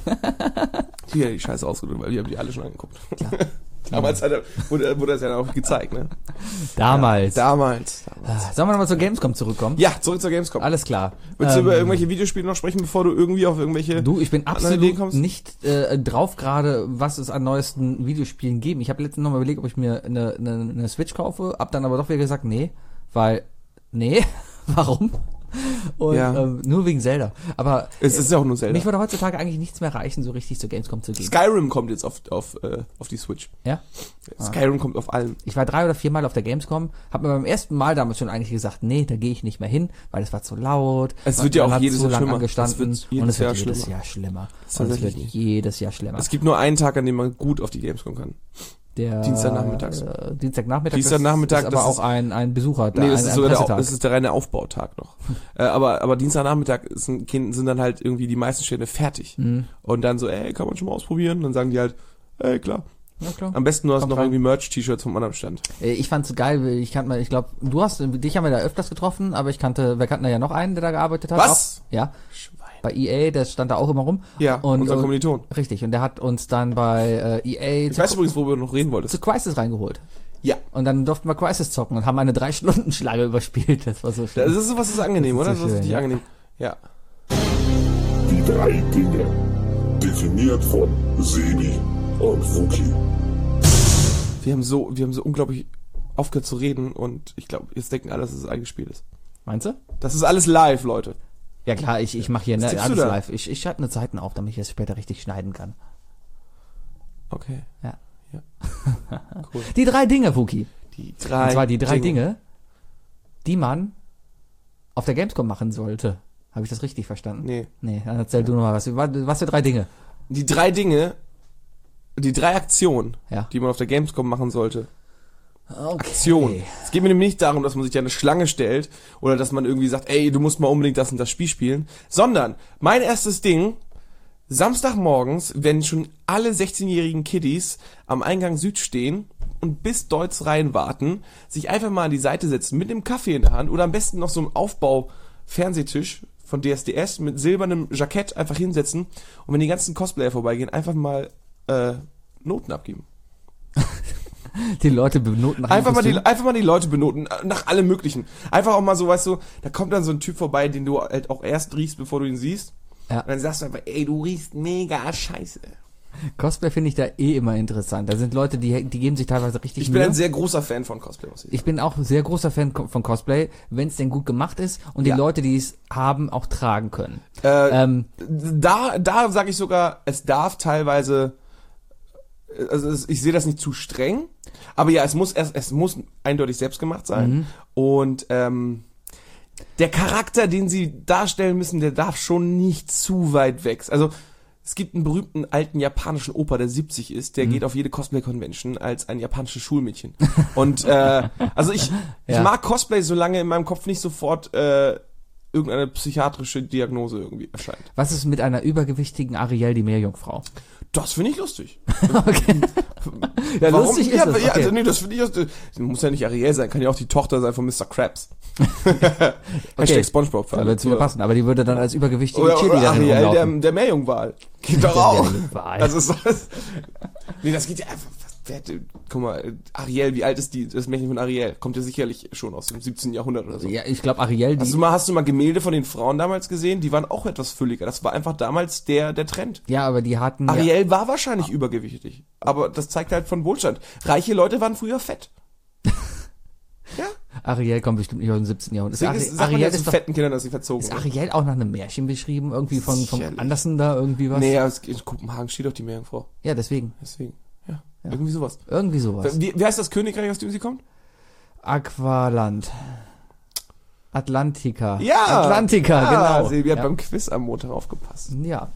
Die hat die Scheiße ausgedruckt, weil wir haben die alle schon angeguckt. Damals hat er, wurde, wurde das ja auch gezeigt, ne? Damals. Damals. damals. Sollen wir nochmal zur Gamescom zurückkommen? Ja, zurück zur Gamescom. Alles klar. Willst du Ähm, über irgendwelche Videospiele noch sprechen, bevor du irgendwie auf irgendwelche... Du, ich bin anderen Ideen absolut kommst? nicht äh, drauf gerade, was es an neuesten Videospielen geben. Ich habe letztens noch mal überlegt, ob ich mir eine, eine, eine Switch kaufe, hab dann aber doch wieder gesagt, nee, weil, nee, warum? Und Ja. ähm, nur wegen Zelda. Aber Es ist ja auch nur Zelda. mich würde heutzutage eigentlich nichts mehr reichen, so richtig zur Gamescom zu gehen. Skyrim kommt jetzt auf, auf, äh, auf die Switch. Ja? Skyrim kommt auf allem. Ich war drei oder vier Mal auf der Gamescom, habe mir beim ersten Mal damals schon eigentlich gesagt, nee, da gehe ich nicht mehr hin, weil es war zu laut. Es und wird ja man auch hat jedes zu Jahr lang schlimmer. angestanden Es wird jedes und es wird Jahr jedes schlimmer. Jahr schlimmer. Das Und es tatsächlich wird nicht. jedes Jahr schlimmer. Es gibt nur einen Tag, an dem man gut auf die Gamescom kann. Der Dienstagnachmittags. Äh, Dienstagnachmittag. Dienstagnachmittag, ist, ist aber das auch ist- ein, ein Besucher. Nee, das ein, ist ein sogar der, Pressetag. das ist der reine Aufbautag noch. äh, aber, aber Dienstagnachmittag sind, sind dann halt irgendwie die meisten Stände fertig. Mhm. Und dann so, ey, kann man schon mal ausprobieren? Dann sagen die halt, ey, klar. Ja, klar. Am besten du hast Kommt noch rein. irgendwie Merch-T-Shirts vom anderen Stand. Äh, Ich fand's geil, weil ich kannte mal, ich glaube, du hast, dich haben wir da öfters getroffen, aber ich kannte, wir kannten da ja noch einen, der da gearbeitet hat. Was? Auch. Ja. Schwein. Bei E A, der stand da auch immer rum. Ja, Und- unser und- Kommiliton. Richtig. Und der hat uns dann bei äh, E A Ich zu, weiß übrigens, worüber du noch reden wolltest. zu Crisis reingeholt. Ja. Und dann durften wir Crisis zocken und haben eine drei Stunden Schlange überspielt. Das war so schön. Das ist sowas, ist angenehm, Das oder? ist so Das ist schön, richtig ja. angenehm. Ja. Die drei Dinge. Definiert von Sebi und Wookie. Wir haben so, wir haben so unglaublich aufgehört zu reden und ich glaube, jetzt denken alle, dass es eingespielt ist. Meinst du? Das ist alles live, Leute. Ja klar, ich, ich mache hier Was ne, tippst du alles da? live. Ich, ich schalte eine Zeiten auf, damit ich es später richtig schneiden kann. Okay. Ja. Ja. Cool. Die drei Dinge, Wookie. Die drei Und zwar die drei Dinge, die man auf der Gamescom machen sollte. Habe ich das richtig verstanden? Nee. Nee, dann erzähl du nochmal was. Was für drei Dinge? Die drei Dinge, die drei Aktionen, Ja. die man auf der Gamescom machen sollte. Okay. Aktion. Es geht mir nämlich nicht darum, dass man sich da eine Schlange stellt oder dass man irgendwie sagt, ey, du musst mal unbedingt das und das Spiel spielen, sondern mein erstes Ding, Samstagmorgens, wenn schon alle sechzehnjährigen Kiddies am Eingang Süd stehen und bis Deutz rein warten, sich einfach mal an die Seite setzen mit einem Kaffee in der Hand oder am besten noch so einem Aufbau-Fernsehtisch von D S D S mit silbernem Jackett einfach hinsetzen und wenn die ganzen Cosplayer vorbeigehen, einfach mal äh, Noten abgeben. Die Leute benoten nach Einfach mal, die, Kostüm. einfach mal die Leute benoten, nach allem Möglichen. Einfach auch mal so, weißt du, da kommt dann so ein Typ vorbei, den du halt auch erst riechst, bevor du ihn siehst. Ja. Und dann sagst du einfach, ey, du riechst mega scheiße. Cosplay finde ich da eh immer interessant. Da sind Leute, die, die geben sich teilweise richtig Ich bin Mühe. ein sehr großer Fan von Cosplay. Muss ich Ich bin auch sehr großer Fan ko- von Cosplay, wenn es denn gut gemacht ist und die Ja. Leute, die es haben, auch tragen können. sagen. Äh, Ähm, da, da sage ich sogar, es darf teilweise, also es, ich sehe das nicht zu streng, aber ja, es muss erst, es muss eindeutig selbstgemacht sein. Mhm. Und ähm, der Charakter, den sie darstellen müssen, der darf schon nicht zu weit weg. Also Es gibt einen berühmten alten japanischen Opa, der siebzig ist, der Mhm. geht auf jede Cosplay-Convention als ein japanisches Schulmädchen. Und äh, also ich, ich Ja. mag Cosplay, solange in meinem Kopf nicht sofort äh, irgendeine psychiatrische Diagnose irgendwie erscheint. Was ist mit einer übergewichtigen Ariel, die Meerjungfrau? Das finde ich lustig. Okay. Ja, Warum? lustig ist ja, es. ja, Okay. also, nee, das finde ich lustig. Muss ja nicht Ariel sein, kann ja auch die Tochter sein von Mister Krabs. Hashtag SpongeBob. Da wird es wieder passen, aber die würde dann als übergewichtige Oder, oder Cheerleaderin Ariel, der, rumlaufen. der Meerjungwal. Geht doch Der auch. Meerjungwal. Das ist was. Nee, das geht ja einfach. Wer, guck mal, Ariel, wie alt ist die, das Märchen von Ariel? Kommt ja sicherlich schon aus dem siebzehnten Jahrhundert oder so. Ja, ich glaube Ariel, die, Hast du mal, hast du mal Gemälde von den Frauen damals gesehen? Die waren auch etwas fülliger. Das war einfach damals der, der Trend. ja, aber die hatten ja, Ariel war wahrscheinlich übergewichtig. Aber das zeigt halt von Wohlstand. Reiche Leute waren früher fett. Ja? Ariel kommt bestimmt nicht aus dem siebzehnten Jahrhundert. Deswegen Ist ist, Ari- sagt man ja Ariel zu ist doch, fetten Kindern, dass sie verzogen ist sind. Ariel auch nach einem Märchen beschrieben, irgendwie von, von Sicherlich. Andersen da irgendwie was? Nee, aber es- in Kopenhagen steht doch die Meerjungfrau. Ja, deswegen. Deswegen. Ja. Ja. Irgendwie sowas. Irgendwie sowas. Wie, wie heißt das Königreich, aus dem sie kommt? Aqualand. Atlantica. Ja! Atlantica, Ah, genau. Silvia hat ja. beim Quiz am Montag aufgepasst. ja.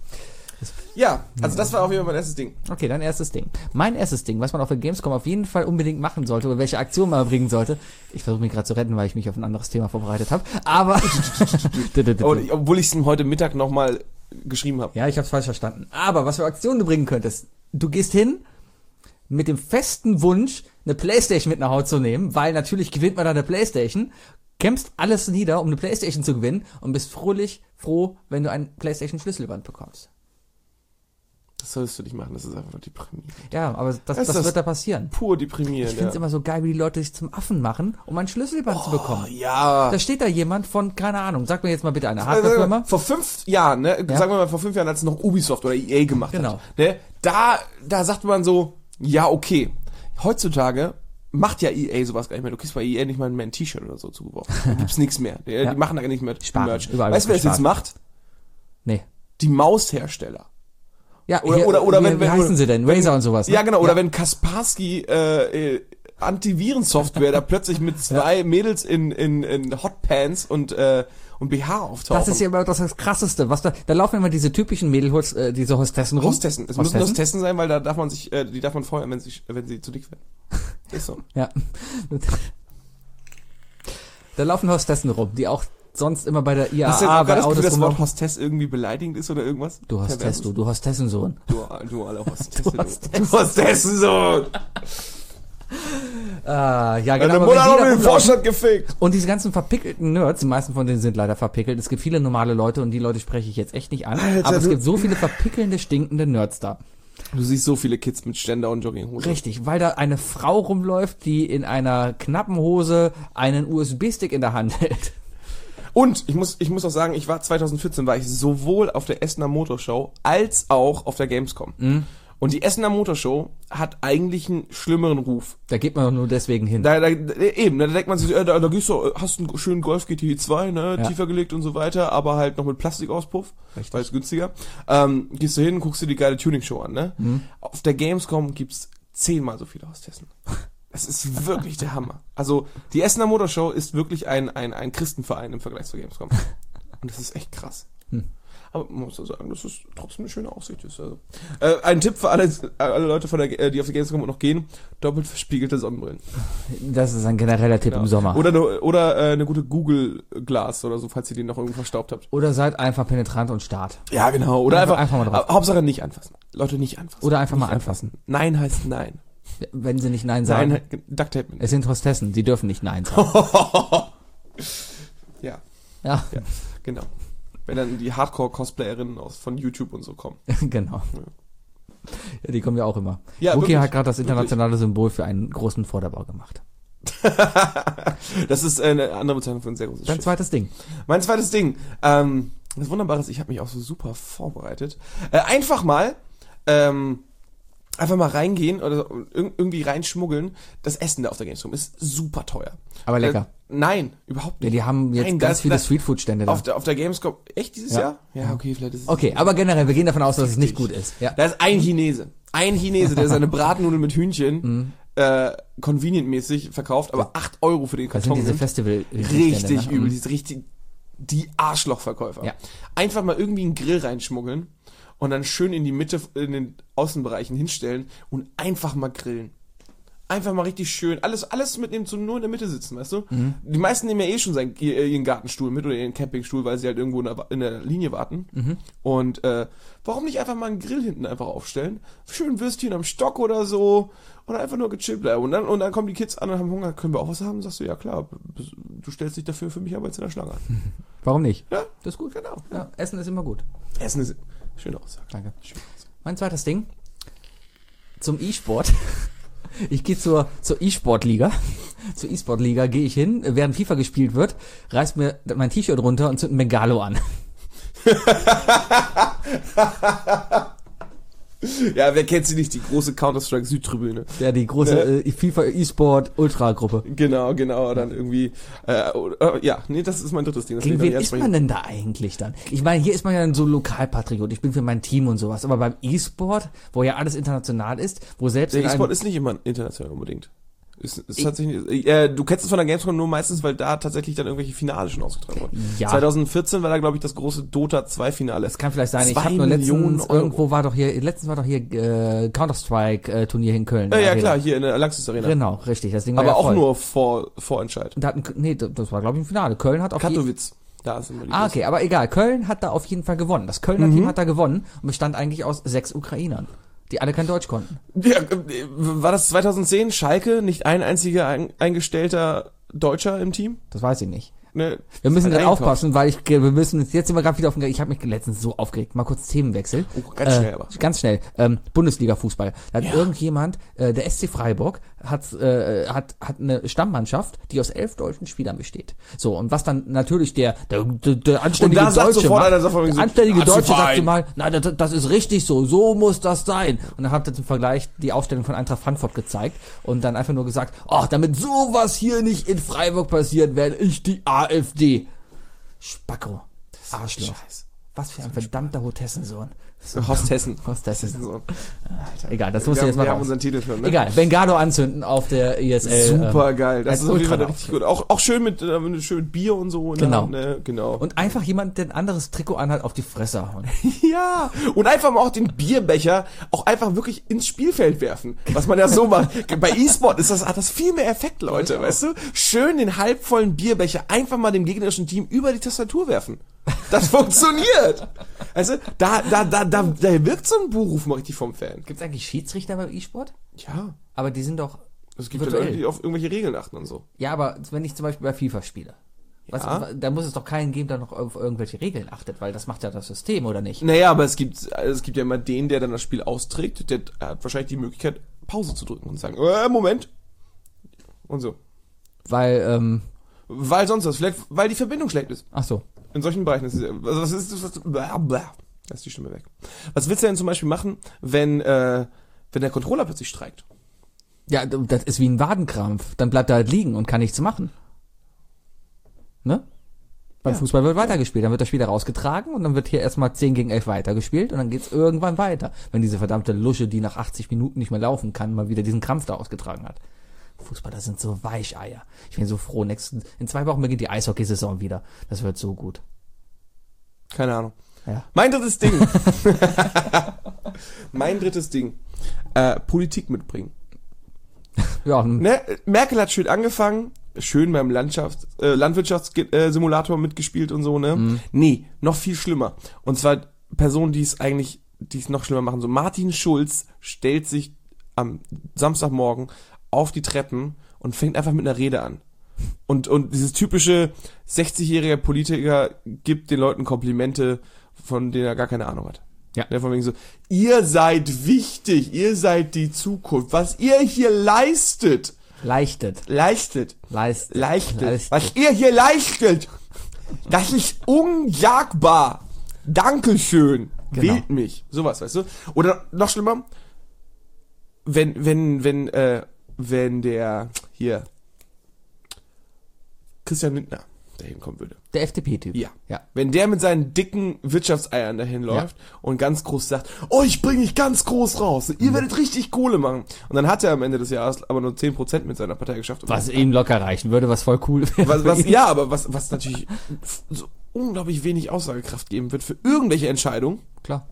Ja, also das war auf jeden Fall mein erstes Ding. Okay, dein erstes Ding. Mein erstes Ding, was man auf der Gamescom auf jeden Fall unbedingt machen sollte oder welche Aktion man bringen sollte. Ich versuche mich gerade zu retten, weil ich mich auf ein anderes Thema vorbereitet habe. Aber Und ich, obwohl ich es ihm heute Mittag nochmal geschrieben habe. ja, ich habe es falsch verstanden. Aber was für Aktionen du bringen könntest. Du gehst hin mit dem festen Wunsch, eine Playstation mit nach Hause zu nehmen, weil natürlich gewinnt man da eine Playstation, kämpfst alles nieder, um eine Playstation zu gewinnen und bist fröhlich froh, wenn du ein Playstation-Schlüsselband bekommst. Das solltest du nicht machen, das ist einfach nur deprimierend. Ja, aber das, Ist das, das wird da passieren. Pur deprimierend, Ich finde es ja. immer so geil, wie die Leute sich zum Affen machen, um ein Schlüsselband zu bekommen. Oh, ja. Da steht da jemand von, keine Ahnung, sag mir jetzt mal bitte eine Also, Hardware-Firma. vor fünf Jahren, ne, Ja. sagen wir mal vor fünf Jahren, als es noch Ubisoft oder E A gemacht Genau. hat, ne, da, da sagt man so, ja, okay. Heutzutage macht ja E A sowas gar nicht mehr. Du kriegst bei E A nicht mal mehr ein T-Shirt oder so zugeworfen. Da gibt's nichts mehr. Die, Ja. die machen da nicht mehr Sparen. Merch. Überall Weißt du, wer wird das jetzt gespart. macht? Nee. Die Maushersteller. Ja, Oder- hier, oder- oder wie, wenn- wie wenn- heißen sie denn? wenn- Razer und sowas. Ne? Ja, genau. Oder wenn Kaspersky äh, äh, Antivirensoftware da plötzlich mit zwei Mädels in, in, in Hotpants und, äh, und B H auftauchen. Das ist ja immer das, das Krasseste. Was da, da laufen immer diese typischen Mädelhos, äh, diese Hostessen rum. Hostessen. Es müssen Hostessen sein, weil da darf man sich, äh, die darf man feuern, wenn sie, wenn sie zu dick werden. Ist so. Ja. Da laufen Hostessen rum, die auch sonst immer bei der I Hast du jetzt A A auch gerade bei das Gefühl, Autos das Wort rumlaufen. Hostess irgendwie beleidigend ist oder irgendwas? Du Hostess, Perverses? du, du Hostessensohn. Du, du alle Hostess. Du Hostess. Du Hostessensohn. Ah, ja, Deine genau. aber Mutter wenn hat die auch da den rumlaufen- Vorstand gefickt. Und diese ganzen verpickelten Nerds, die meisten von denen sind leider verpickelt. Es gibt viele normale Leute und die Leute spreche ich jetzt echt nicht an. Alter, aber es du- gibt so viele verpickelnde, stinkende Nerds da. Du siehst so viele Kids mit Ständer und Jogginghose. Richtig, weil da eine Frau rumläuft, die in einer knappen Hose einen U S B-Stick in der Hand hält. Und ich muss, ich muss auch sagen, ich war zwanzig vierzehn war ich sowohl auf der Essener Motorshow als auch auf der Gamescom. Mhm. Und die Essener Motorshow hat eigentlich einen schlimmeren Ruf. Da geht man doch nur deswegen hin. Da, da, eben, da denkt man sich, äh, da, da gehst du, hast einen schönen Golf G T E zwei, ne, Ja. tiefer gelegt und so weiter, aber halt noch mit Plastikauspuff, Richtig. weil es günstiger. Ähm, gehst du hin, guckst dir die geile Tuning-Show an, ne? Mhm. Auf der Gamescom gibt's zehnmal so viele Hostessen. Das ist wirklich der Hammer. Also, die Essener Motorshow ist wirklich ein, ein, ein Christenverein im Vergleich zur Gamescom. Und das ist echt krass. Hm. Aber man muss ja sagen, dass es trotzdem eine schöne Aussicht ist. Also. Äh, ein Tipp für alle, alle Leute, von der, äh, die auf die Gamescom noch gehen, doppelt verspiegelte Sonnenbrillen. Das ist ein genereller Tipp Genau. im Sommer. Oder, eine, oder äh, eine gute Google Glas oder so, falls ihr die noch irgendwo verstaubt habt. Oder seid einfach penetrant und start. Ja, genau. Oder Einfach- einfach, einfach mal drauf. äh, Hauptsache nicht anfassen. Leute nicht anfassen. Oder einfach nicht mal anfassen. Nein heißt nein. Wenn sie nicht Nein sagen. Nein, Duct Tape. Es sind Hostessen, sie dürfen nicht Nein sagen. Ja, Ja, ja, genau. Wenn dann die Hardcore-Cosplayerinnen aus von YouTube und so kommen. genau. Ja, die kommen ja auch immer. Ja, Wookie wirklich, hat gerade das internationale Symbol für einen großen Vorderbau gemacht. Das ist äh, eine andere Bezeichnung für ein sehr großes Dein Schiff. zweites Ding. Mein zweites Ding. Ähm, das Wunderbare ist, ich habe mich auch so super vorbereitet. Äh, einfach mal, ähm, einfach mal reingehen oder so, irg- irgendwie reinschmuggeln. Das Essen da auf der Gamescom ist super teuer. Aber lecker. Äh, nein, überhaupt Ja, nicht. die haben jetzt Nein, ganz das- viele das- Streetfood-Stände da. Auf der, auf der Gamescom, echt dieses Ja. Jahr? Ja, okay, vielleicht ist es. Okay, aber generell, wir gehen davon aus, dass es nicht gut ist. Ja. Da ist ein Chinese. Ein Chinese, der seine Bratnudeln mit Hühnchen Mhm. äh, convenient-mäßig verkauft, aber acht Euro für den Das sind Karton diese nimmt. Festival. Richtig ne? übel, Mhm. die ist richtig, die Arschlochverkäufer. Ja. Einfach mal irgendwie einen Grill reinschmuggeln und dann schön in die Mitte, in den Außenbereichen hinstellen und einfach mal grillen. Einfach mal richtig schön, alles alles mitnehmen, so nur in der Mitte sitzen, weißt du? Mhm. Die meisten nehmen ja eh schon seinen, ihren Gartenstuhl mit oder ihren Campingstuhl, weil sie halt irgendwo in der, in der Linie warten. Mhm. Und äh, warum nicht einfach mal einen Grill hinten einfach aufstellen? Schön Würstchen am Stock oder so oder einfach nur gechillt bleiben. Und dann, und dann kommen die Kids an und haben Hunger, können wir auch was haben? Sagst du, ja klar, du stellst dich dafür für mich aber jetzt in der Schlange an. Warum nicht? Ja, das ist gut. Genau. Ja. Ja, Essen ist immer gut. Essen ist, schöne Aussage. Danke. Schöne Aussage. Mein zweites Ding, zum E-Sport. Ich gehe zur, zur E-Sport-Liga. Zur E-Sport-Liga gehe ich hin, während FIFA gespielt wird, reiß mir mein T-Shirt runter und zünd ein Bengalo an. Ja, wer kennt sie nicht? Die große Counter-Strike Südtribüne. Ja, die große Ne? äh, FIFA E-Sport Ultra-Gruppe. Genau, genau. Dann irgendwie, äh, äh, ja, nee, das ist mein drittes Ding. Das Gegen will ich wen noch ist nicht man denn da eigentlich dann? Ich meine, hier ist man ja dann so Lokalpatriot. Ich bin für mein Team und sowas. Aber beim E-Sport, wo ja alles international ist, wo selbst Der in E-Sport einem- ist nicht immer international unbedingt. Ist, ist tatsächlich, äh, du kennst es von der Gamescom nur meistens, weil da tatsächlich dann irgendwelche Finale schon ausgetragen wurden. Ja. zwanzig vierzehn war da, glaube ich, das große Dota zwei Finale. Das kann vielleicht sein. Ich Zwei habe nur Millionen letztens, Euro. irgendwo war doch hier, letztens war doch hier äh, Counter-Strike-Turnier in Köln. Ja, ja, Arena. klar, hier in der Lanxess Arena. Genau, richtig. Das Ding war Aber ja auch voll. nur vor, Vorentscheid. Und da hatten, nee, das war glaube ich ein Finale. Köln hat auf jeden Katowice. Da ist immer die Ah, große. okay, aber egal. Köln hat da auf jeden Fall gewonnen. Das Kölner Mhm. Team hat da gewonnen und bestand eigentlich aus sechs Ukrainern, die alle kein Deutsch konnten. Ja, äh, war das zwanzig zehn? Schalke? Nicht ein einziger ein, eingestellter Deutscher im Team? Das weiß ich nicht. Ne? Wir müssen Halt gerade einkaufen. aufpassen, weil ich, wir müssen jetzt, jetzt sind wir gerade wieder auf den, ich habe mich letztens so aufgeregt. Mal kurz Themenwechsel. Oh, ganz äh, schnell aber. Ganz schnell. Ähm, Bundesliga-Fußball. Da hat Ja. irgendjemand, äh, der S C Freiburg, hat, äh, hat, hat eine Stammmannschaft, die aus elf deutschen Spielern besteht. So, und was dann natürlich der, der, der, der anständige Und da sagt Deutsche sofort macht, einer, sagt von wegen der so, anständige "Ah, zu Deutsche sagt fein." so mal, na, das, das ist richtig so, so muss das sein. Und dann habt ihr zum Vergleich die Aufstellung von Eintracht Frankfurt gezeigt und dann einfach nur gesagt, ach, damit sowas hier nicht in Freiburg passiert, werde ich die AfD. Spacko. Arschloch. Scheiß. Was für ein verdammter Hotessensohn. Horst Hessen. Horst Hessen. So. Alter, egal, das Wir, muss ich haben, jetzt mal wir haben raus. unseren Titel schon, ne? Egal, Bengalo anzünden auf der I S L. Super ähm, geil. Das als ist auf jeden Fall Ultra richtig gut. Auch, auch schön mit, äh, mit schön mit Bier und so. Genau. Ne? Genau. Und einfach jemand, der ein anderes Trikot anhat, auf die Fresse hauen. ja. Und einfach mal auch den Bierbecher auch einfach wirklich ins Spielfeld werfen. Was man ja so macht. Bei E-Sport ist das, hat das viel mehr Effekt, Leute. Weißt du? Schön den halbvollen Bierbecher einfach mal dem gegnerischen Team über die Tastatur werfen. Das funktioniert. Also, da, da, da, da, da wirkt so ein Buchruf mal richtig vom Fan. Gibt's eigentlich Schiedsrichter beim E-Sport? Ja. Aber die sind doch Es gibt ja virtuell. Leute, die auf irgendwelche Regeln achten und so. Ja, aber wenn ich zum Beispiel bei FIFA spiele, was, Ja. da muss es doch keinen geben, der noch auf irgendwelche Regeln achtet, weil das macht ja das System, oder nicht? Naja, aber es gibt, es gibt ja immer den, der dann das Spiel austrägt, der hat wahrscheinlich die Möglichkeit, Pause zu drücken und sagen, äh, Moment. Und so. Weil, ähm, Weil sonst was, vielleicht, weil die Verbindung schlecht ist. ach so. In solchen Bereichen ist es, also was ist das, was, blah, blah. Da ist die Stimme weg. Was willst du denn zum Beispiel machen, wenn, äh, wenn der Controller plötzlich streikt? Ja, das ist wie ein Wadenkrampf. Dann bleibt er halt liegen und kann nichts machen. Ne? Beim Ja. Fußball wird weitergespielt. Dann wird das Spiel rausgetragen und dann wird hier erstmal zehn gegen elf weitergespielt und dann geht's irgendwann weiter. Wenn diese verdammte Lusche, die nach achtzig Minuten nicht mehr laufen kann, mal wieder diesen Krampf da ausgetragen hat. Fußballer sind so Weicheier. Ich bin so froh. Nächsten, in zwei Wochen beginnt die Eishockeysaison wieder. Das wird so gut. Keine Ahnung. Ja. Mein drittes Ding. mein drittes Ding. Äh, Politik mitbringen. Ja, und Ne? Merkel hat schön angefangen, schön beim Landschafts-, äh, Landwirtschaftssimulator mitgespielt und so, ne? Mhm. Nee, noch viel schlimmer. Und zwar Personen, die es eigentlich, die es noch schlimmer machen. So Martin Schulz stellt sich am Samstagmorgen auf die Treppen und fängt einfach mit einer Rede an. Und, und dieses typische sechzigjährige Politiker gibt den Leuten Komplimente, von denen er gar keine Ahnung hat. Ja. Der von wegen so, ihr seid wichtig, ihr seid die Zukunft. Was ihr hier leistet, leichtet. leistet, Leistet. leistet, Leistet. was ihr hier leistet, das ist unjagbar. Dankeschön. Genau. Wählt mich. Sowas, weißt du? Oder noch schlimmer, wenn, wenn, wenn, äh, wenn der, hier, Christian Lindner dahin kommen würde. Der F D P-Typ. Ja. Ja. Wenn der mit seinen dicken Wirtschaftseiern dahin läuft und ganz groß sagt, oh, ich bringe dich ganz groß raus, ihr Mhm. werdet richtig Kohle machen. Und dann hat er am Ende des Jahres aber nur zehn Prozent mit seiner Partei geschafft. Was ihm locker reichen würde, was voll cool wäre. was, was, ja, aber was, was natürlich so unglaublich wenig Aussagekraft geben wird für irgendwelche Entscheidungen. Klar.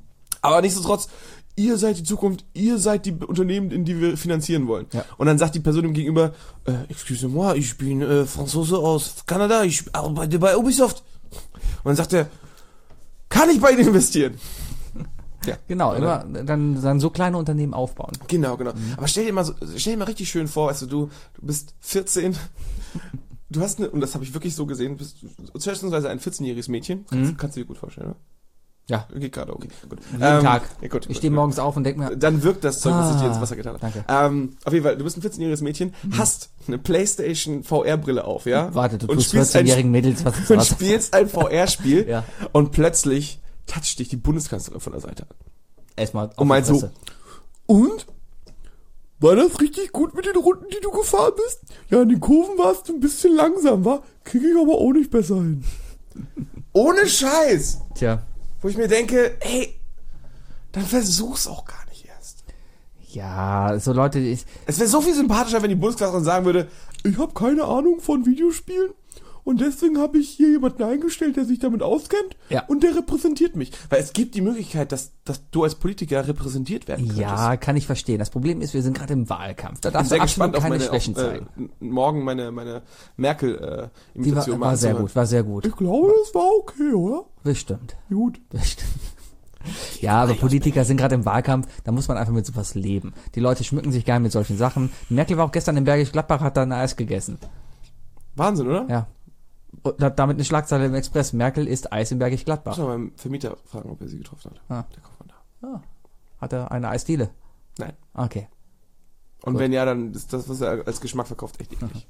Aber nichtsdestotrotz, ihr seid die Zukunft, ihr seid die Unternehmen, in die wir finanzieren wollen. Ja. Und dann sagt die Person ihm gegenüber, äh, excuse-moi, ich bin äh, Franzose aus Kanada, ich arbeite bei Ubisoft. Und dann sagt er, kann ich bei Ihnen investieren? Ja. Genau, immer dann, dann so kleine Unternehmen aufbauen. Genau, genau. Mhm. Aber stell dir mal so, stell dir mal richtig schön vor, weißt du, du, du bist vierzehn, du hast eine, und das habe ich wirklich so gesehen, bist zuerstensweise ein vierzehnjähriges Mädchen. Kannst, Mhm. kannst du dir gut vorstellen, oder? Ja. Geht gerade, okay, gut. Jeden Ähm, Tag. Ja, gut, Ich gut, stehe gut. morgens auf und denke mir, Dann wirkt das Zeug, was ich dir Ah, ins Wasser getan habe. danke. Ähm, auf jeden Fall, du bist ein vierzehnjähriges Mädchen, mhm. hast eine PlayStation V R-Brille auf, ja? warte, du und tust spielst ein, vierzehnjährigen Mädels was und was. spielst ein V R-Spiel Ja. und plötzlich toucht dich die Bundeskanzlerin von der Seite an. Erstmal auf Und meint die so, Fresse. und? War das richtig gut mit den Runden, die du gefahren bist? Ja, in den Kurven warst du ein bisschen langsam, war? Krieg ich aber auch nicht besser hin. Ohne Scheiß! Tja. Wo ich mir denke, ey, dann versuch's auch gar nicht erst. Ja, so Leute, ich, Es wäre so viel sympathischer, wenn die Bundeskanzlerin sagen würde, ich habe keine Ahnung von Videospielen und deswegen habe ich hier jemanden eingestellt, der sich damit auskennt Ja. und der repräsentiert mich. Weil es gibt die Möglichkeit, dass, dass du als Politiker repräsentiert werden könntest. ja, kann ich verstehen. Das Problem ist, wir sind gerade im Wahlkampf. Da Ich bin darfst du sehr absolut gespannt auf keine meine, Schwächen auf, äh, zeigen. n- morgen meine, meine Merkel-Imitation Die war, war sehr gut, war sehr gut. Ich glaube, das war okay, oder? Bestimmt. Gut. Bestimmt. Ja, aber Politiker sind gerade im Wahlkampf, da muss man einfach mit sowas leben. Die Leute schmücken sich gerne mit solchen Sachen. Merkel war auch gestern in Bergisch Gladbach, hat da ein Eis gegessen. Wahnsinn, oder? Ja. Und hat damit eine Schlagzeile im Express. Merkel isst Eis in Bergisch Gladbach. Muss mal beim Vermieter fragen, ob er sie getroffen hat. Ah. Der Kaufmann da. Ah. Hat er eine Eisdiele? Nein. Okay. Und Gut. wenn ja, dann ist das, was er als Geschmack verkauft, echt eklig.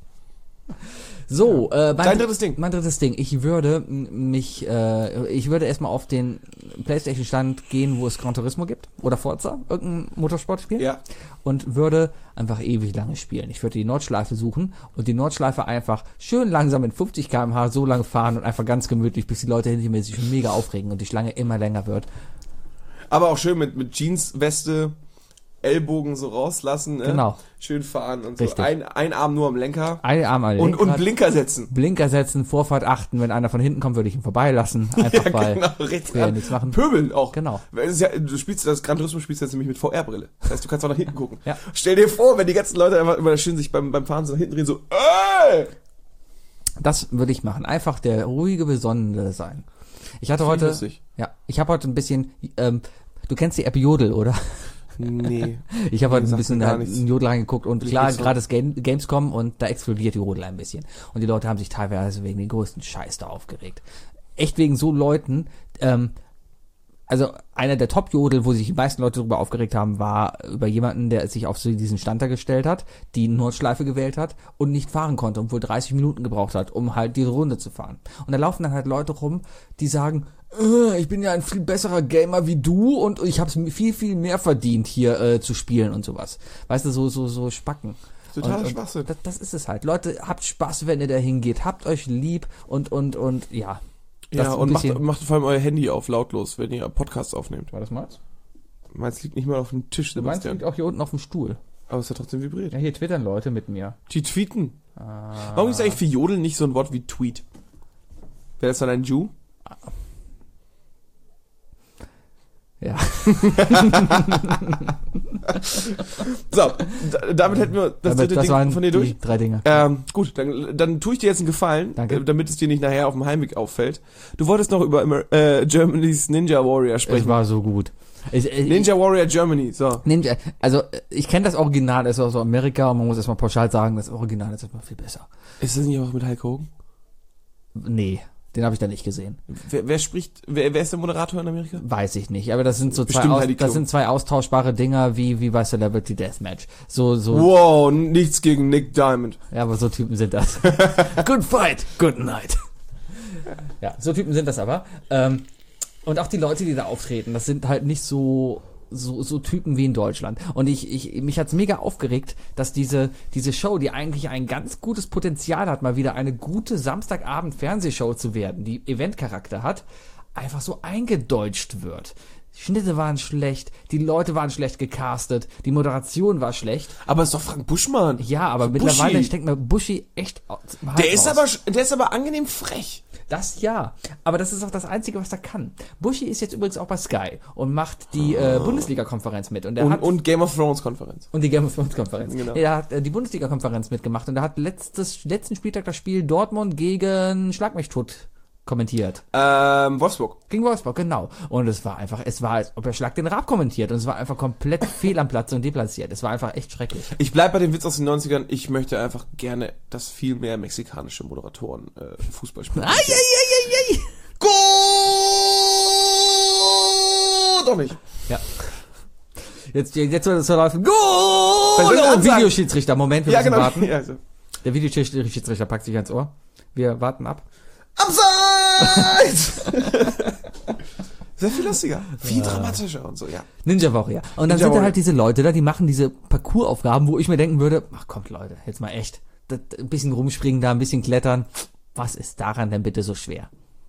So, äh, mein, Dein drittes Ding. Mein drittes Ding. Ich würde m- mich, äh, ich würde erstmal auf den PlayStation-Stand gehen, wo es Gran Turismo gibt. Oder Forza, irgendein Motorsportspiel. Ja. Und würde einfach ewig lange spielen. Ich würde die Nordschleife suchen und die Nordschleife einfach schön langsam mit fünfzig Kilometer pro Stunde so lange fahren und einfach ganz gemütlich, bis die Leute hinter mir sich schon mega aufregen und die Schlange immer länger wird. Aber auch schön mit, mit Jeansweste, Ellbogen so rauslassen, ne? Genau. Schön fahren und so. Richtig. Ein, ein Arm nur am Lenker. Ein Arm an Und, und Lenkrad, Blinker setzen. Blinker setzen, Vorfahrt achten. Wenn einer von hinten kommt, würde ich ihn vorbeilassen. Einfach weil genau, richtig. ich will ja nichts machen. Pöbeln auch. Genau. Weil es ist ja, du spielst das Gran Turismo spielst jetzt nämlich mit V R-Brille. Das heißt, du kannst auch nach hinten gucken. Ja. Stell dir vor, wenn die ganzen Leute einfach immer schön sich beim, beim Fahren so nach hinten drehen, so, ey! Das würde ich machen. Einfach der ruhige, besonnene sein. Ich hatte Finde ich heute, lustig. ja, ich habe heute ein bisschen, ähm, du kennst die App Jodel, oder? Nee. Ich habe heute ein sagt bisschen mir gar halt nichts. in Jodel reingeguckt und Will ich klar, nicht so. gerade das Game, Gamescom und da explodiert Jodel ein bisschen. Und die Leute haben sich teilweise wegen den größten Scheiß da aufgeregt. Echt wegen so Leuten, ähm, also einer der Top-Jodel, wo sich die meisten Leute darüber aufgeregt haben, war über jemanden, der sich auf so diesen Stand da gestellt hat, die Nordschleife gewählt hat und nicht fahren konnte und wohl dreißig Minuten gebraucht hat, um halt diese Runde zu fahren. Und da laufen dann halt Leute rum, die sagen, äh, ich bin ja ein viel besserer Gamer wie du und ich habe es viel, viel mehr verdient, hier äh, zu spielen und sowas. Weißt du, so so so Spacken. Totaler Und- und Schwachsinn. Das, das ist es halt. Leute, habt Spaß, wenn ihr da hingeht. Habt euch lieb und, und, und, ja. Das Ja, ein und macht, bisschen- macht vor allem euer Handy auf lautlos, wenn ihr Podcasts aufnehmt. War das meins? Meins liegt nicht mal auf dem Tisch, Du meinst, Sebastian. liegt auch hier unten auf dem Stuhl. Aber es hat trotzdem vibriert. Ja, hier twittern Leute mit mir. Die tweeten. Ah. Warum ist eigentlich für Jodel nicht so ein Wort wie Tweet? Wäre das dann ein Jew? Ja. So, d- damit hätten wir das Damit- dritte das Ding waren von dir durch. die drei Dinge. Ähm, gut, dann, dann tue ich dir jetzt einen Gefallen, Danke. äh, damit es dir nicht nachher auf dem Heimweg auffällt. Du wolltest noch über Amer- äh, Germany's Ninja Warrior Es sprechen. war so gut. Ich, ich, Ninja Warrior Germany, so. Ninja, also ich kenne das Original, das ist aus Amerika und man muss erstmal pauschal sagen, das Original ist erstmal viel besser. Ist das nicht auch mit Hulk Hogan? Nee, den habe ich da nicht gesehen. Wer, wer spricht, wer, wer ist der Moderator in Amerika? Weiß ich nicht, aber das sind so zwei, Bestimmt aus, Heidi das Klum. sind zwei austauschbare Dinger wie wie bei Celebrity Deathmatch. So so Wow, nichts gegen Nick Diamond. Ja, aber so Typen sind das. Good fight, good night. Ja, so Typen sind das aber. Ähm, und auch die Leute, die da auftreten, das sind halt nicht so so, so Typen wie in Deutschland. Und ich, ich mich hat's mega aufgeregt, dass diese diese Show, die eigentlich ein ganz gutes Potenzial hat, mal wieder eine gute Samstagabend-Fernsehshow zu werden, die Eventcharakter hat, einfach so eingedeutscht wird. Schnitte waren schlecht, die Leute waren schlecht gecastet, die Moderation war schlecht. Aber ist doch Frank Buschmann. Ja, aber Buschi. mittlerweile, ich denke mir, Buschi echt... Der ist, aber, der ist aber angenehm frech. Das ja, aber das ist auch das Einzige, was er kann. Buschi ist jetzt übrigens auch bei Sky und macht die äh, Bundesliga-Konferenz mit. Und, er Und, hat, und Game of Thrones-Konferenz. und die Game of Thrones-Konferenz. Genau. Er hat äh, die Bundesliga-Konferenz mitgemacht und er hat letztes, letzten Spieltag das Spiel Dortmund gegen Schlag mich tot kommentiert. Ähm, Wolfsburg. Gegen Wolfsburg, genau. Und es war einfach, es war, als ob er Schlag den Raab kommentiert und es war einfach komplett fehl am Platz und deplatziert. Es war einfach echt schrecklich. Ich bleib bei dem Witz aus den neunzigern. Ich möchte einfach gerne, dass viel mehr mexikanische Moderatoren äh, Fußball spielen. Ai, ai, ai, ai, ai. Go! Doch nicht. Ja. Jetzt, jetzt soll es so laufen. Go! soll ich Und ansagen? Videoschiedsrichter, Moment, wir Ja, müssen genau. warten. Ja, also. Der Videoschiedsrichter packt sich ans Ohr. Wir warten ab. Abseits! Sehr viel lustiger. Viel dramatischer und so, ja. Ninja Warrior. Und dann Ninja sind da Warrior. halt diese Leute da, die machen diese Parcours-Aufgaben, wo ich mir denken würde, ach kommt Leute, jetzt mal echt. Das, ein bisschen rumspringen da, ein bisschen klettern. Was ist daran denn bitte so schwer?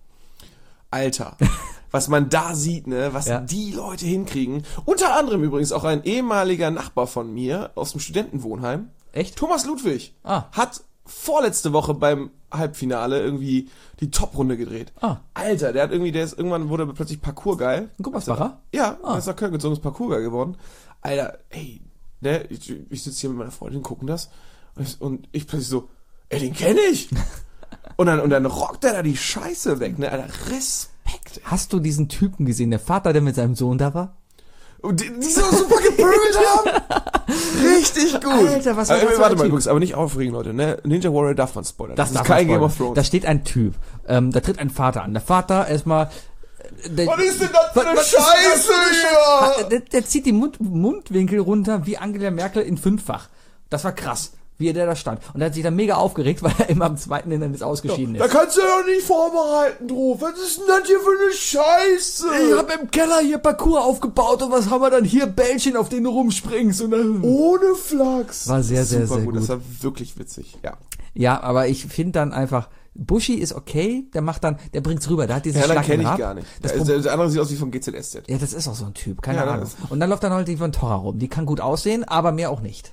Alter. Was man da sieht, ne, was Ja. die Leute hinkriegen. Unter anderem übrigens auch ein ehemaliger Nachbar von mir aus dem Studentenwohnheim. Echt? Thomas Ludwig. Ah. Hat vorletzte Woche beim Halbfinale irgendwie die Top-Runde gedreht. Ah. Alter, der hat irgendwie, der ist, irgendwann wurde er plötzlich Parkour-geil. Ein Gummersbacher? Ja, Ah. er ist nach Köln gezogen, ist Parkour-geil geworden. Alter, ey, ne, ich, ich sitze hier mit meiner Freundin, gucken das. Und ich, und ich plötzlich so, ey, den kenne ich. und dann, und dann rockt er da die Scheiße weg, ne, Alter, Respekt, ey. Hast du diesen Typen gesehen, der Vater, der mit seinem Sohn da war? Und die, die so super geprügelt haben. Richtig gut. Alter, was war aber, das für Warte ein mal, Typ? kurz, aber nicht aufregen, Leute, ne? Ninja Warrior darf man spoilern. Das, ist darf kein man Game of spoilern. Thrones. Da steht ein Typ, ähm, da tritt ein Vater an. Der Vater erstmal... Der, Was ist denn das für eine was ist denn das Scheiße hier? Der, der zieht die Mund, Mundwinkel runter wie Angela Merkel in fünffach. Das war krass, wie der da stand. Und er hat sich dann mega aufgeregt, weil er immer am zweiten Hindernis ausgeschieden Da ist. kannst du ja doch nicht vorbereiten drauf. Was ist denn das hier für eine Scheiße? Ich hab im Keller hier Parcours aufgebaut und was haben wir dann hier? Bällchen, auf denen du rumspringst. Und dann Ohne Flachs. War sehr, sehr, Super sehr gut. gut. Das war wirklich witzig. Ja. Ja, aber ich finde dann einfach, Buschi ist okay, der macht dann, der bringt's rüber, der hat dieses Ja, dann Schlag kenne den ich Rab. gar nicht. Das Der, Problem- der andere sieht aus wie von G Z S Z. Ja, das ist auch so ein Typ, keine Ja, Ahnung. das- Und dann läuft dann halt die von Torra rum. Die kann gut aussehen, aber mehr auch nicht.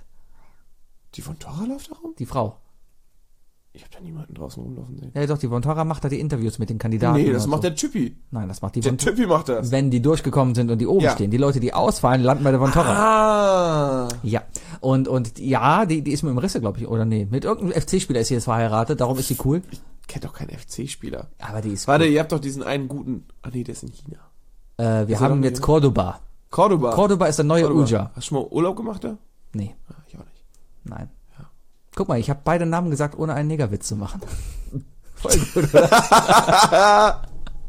Die von Tora läuft da rum? Die Frau. Ich habe da niemanden draußen rumlaufen sehen. Ja, doch, die von Torra macht da die Interviews mit den Kandidaten. Nee, das und macht so. der Typi. Nein, das macht die Der von Typi macht das. Wenn die durchgekommen sind und die oben Ja. stehen. Die Leute, die ausfallen, landen bei der von Torra. Ah. Ja. Und, und, ja, die, die ist mit dem Risse, glaube ich, oder nee. Mit irgendeinem F C-Spieler ist sie jetzt verheiratet, darum ist sie cool. Ich kenne doch keinen F C-Spieler. Aber die ist Warte, cool. ihr habt doch diesen einen guten... Ah nee, der ist in China. Äh, wir Ist er haben doch jetzt nicht- Cordoba. Cordoba. Cordoba ist der neue Cordoba. Uja. Hast du schon mal Urlaub gemacht da? Nee, Ah, ich auch nicht. nein. Guck mal, ich habe beide Namen gesagt, ohne einen Negerwitz zu machen. Voll gut, oder?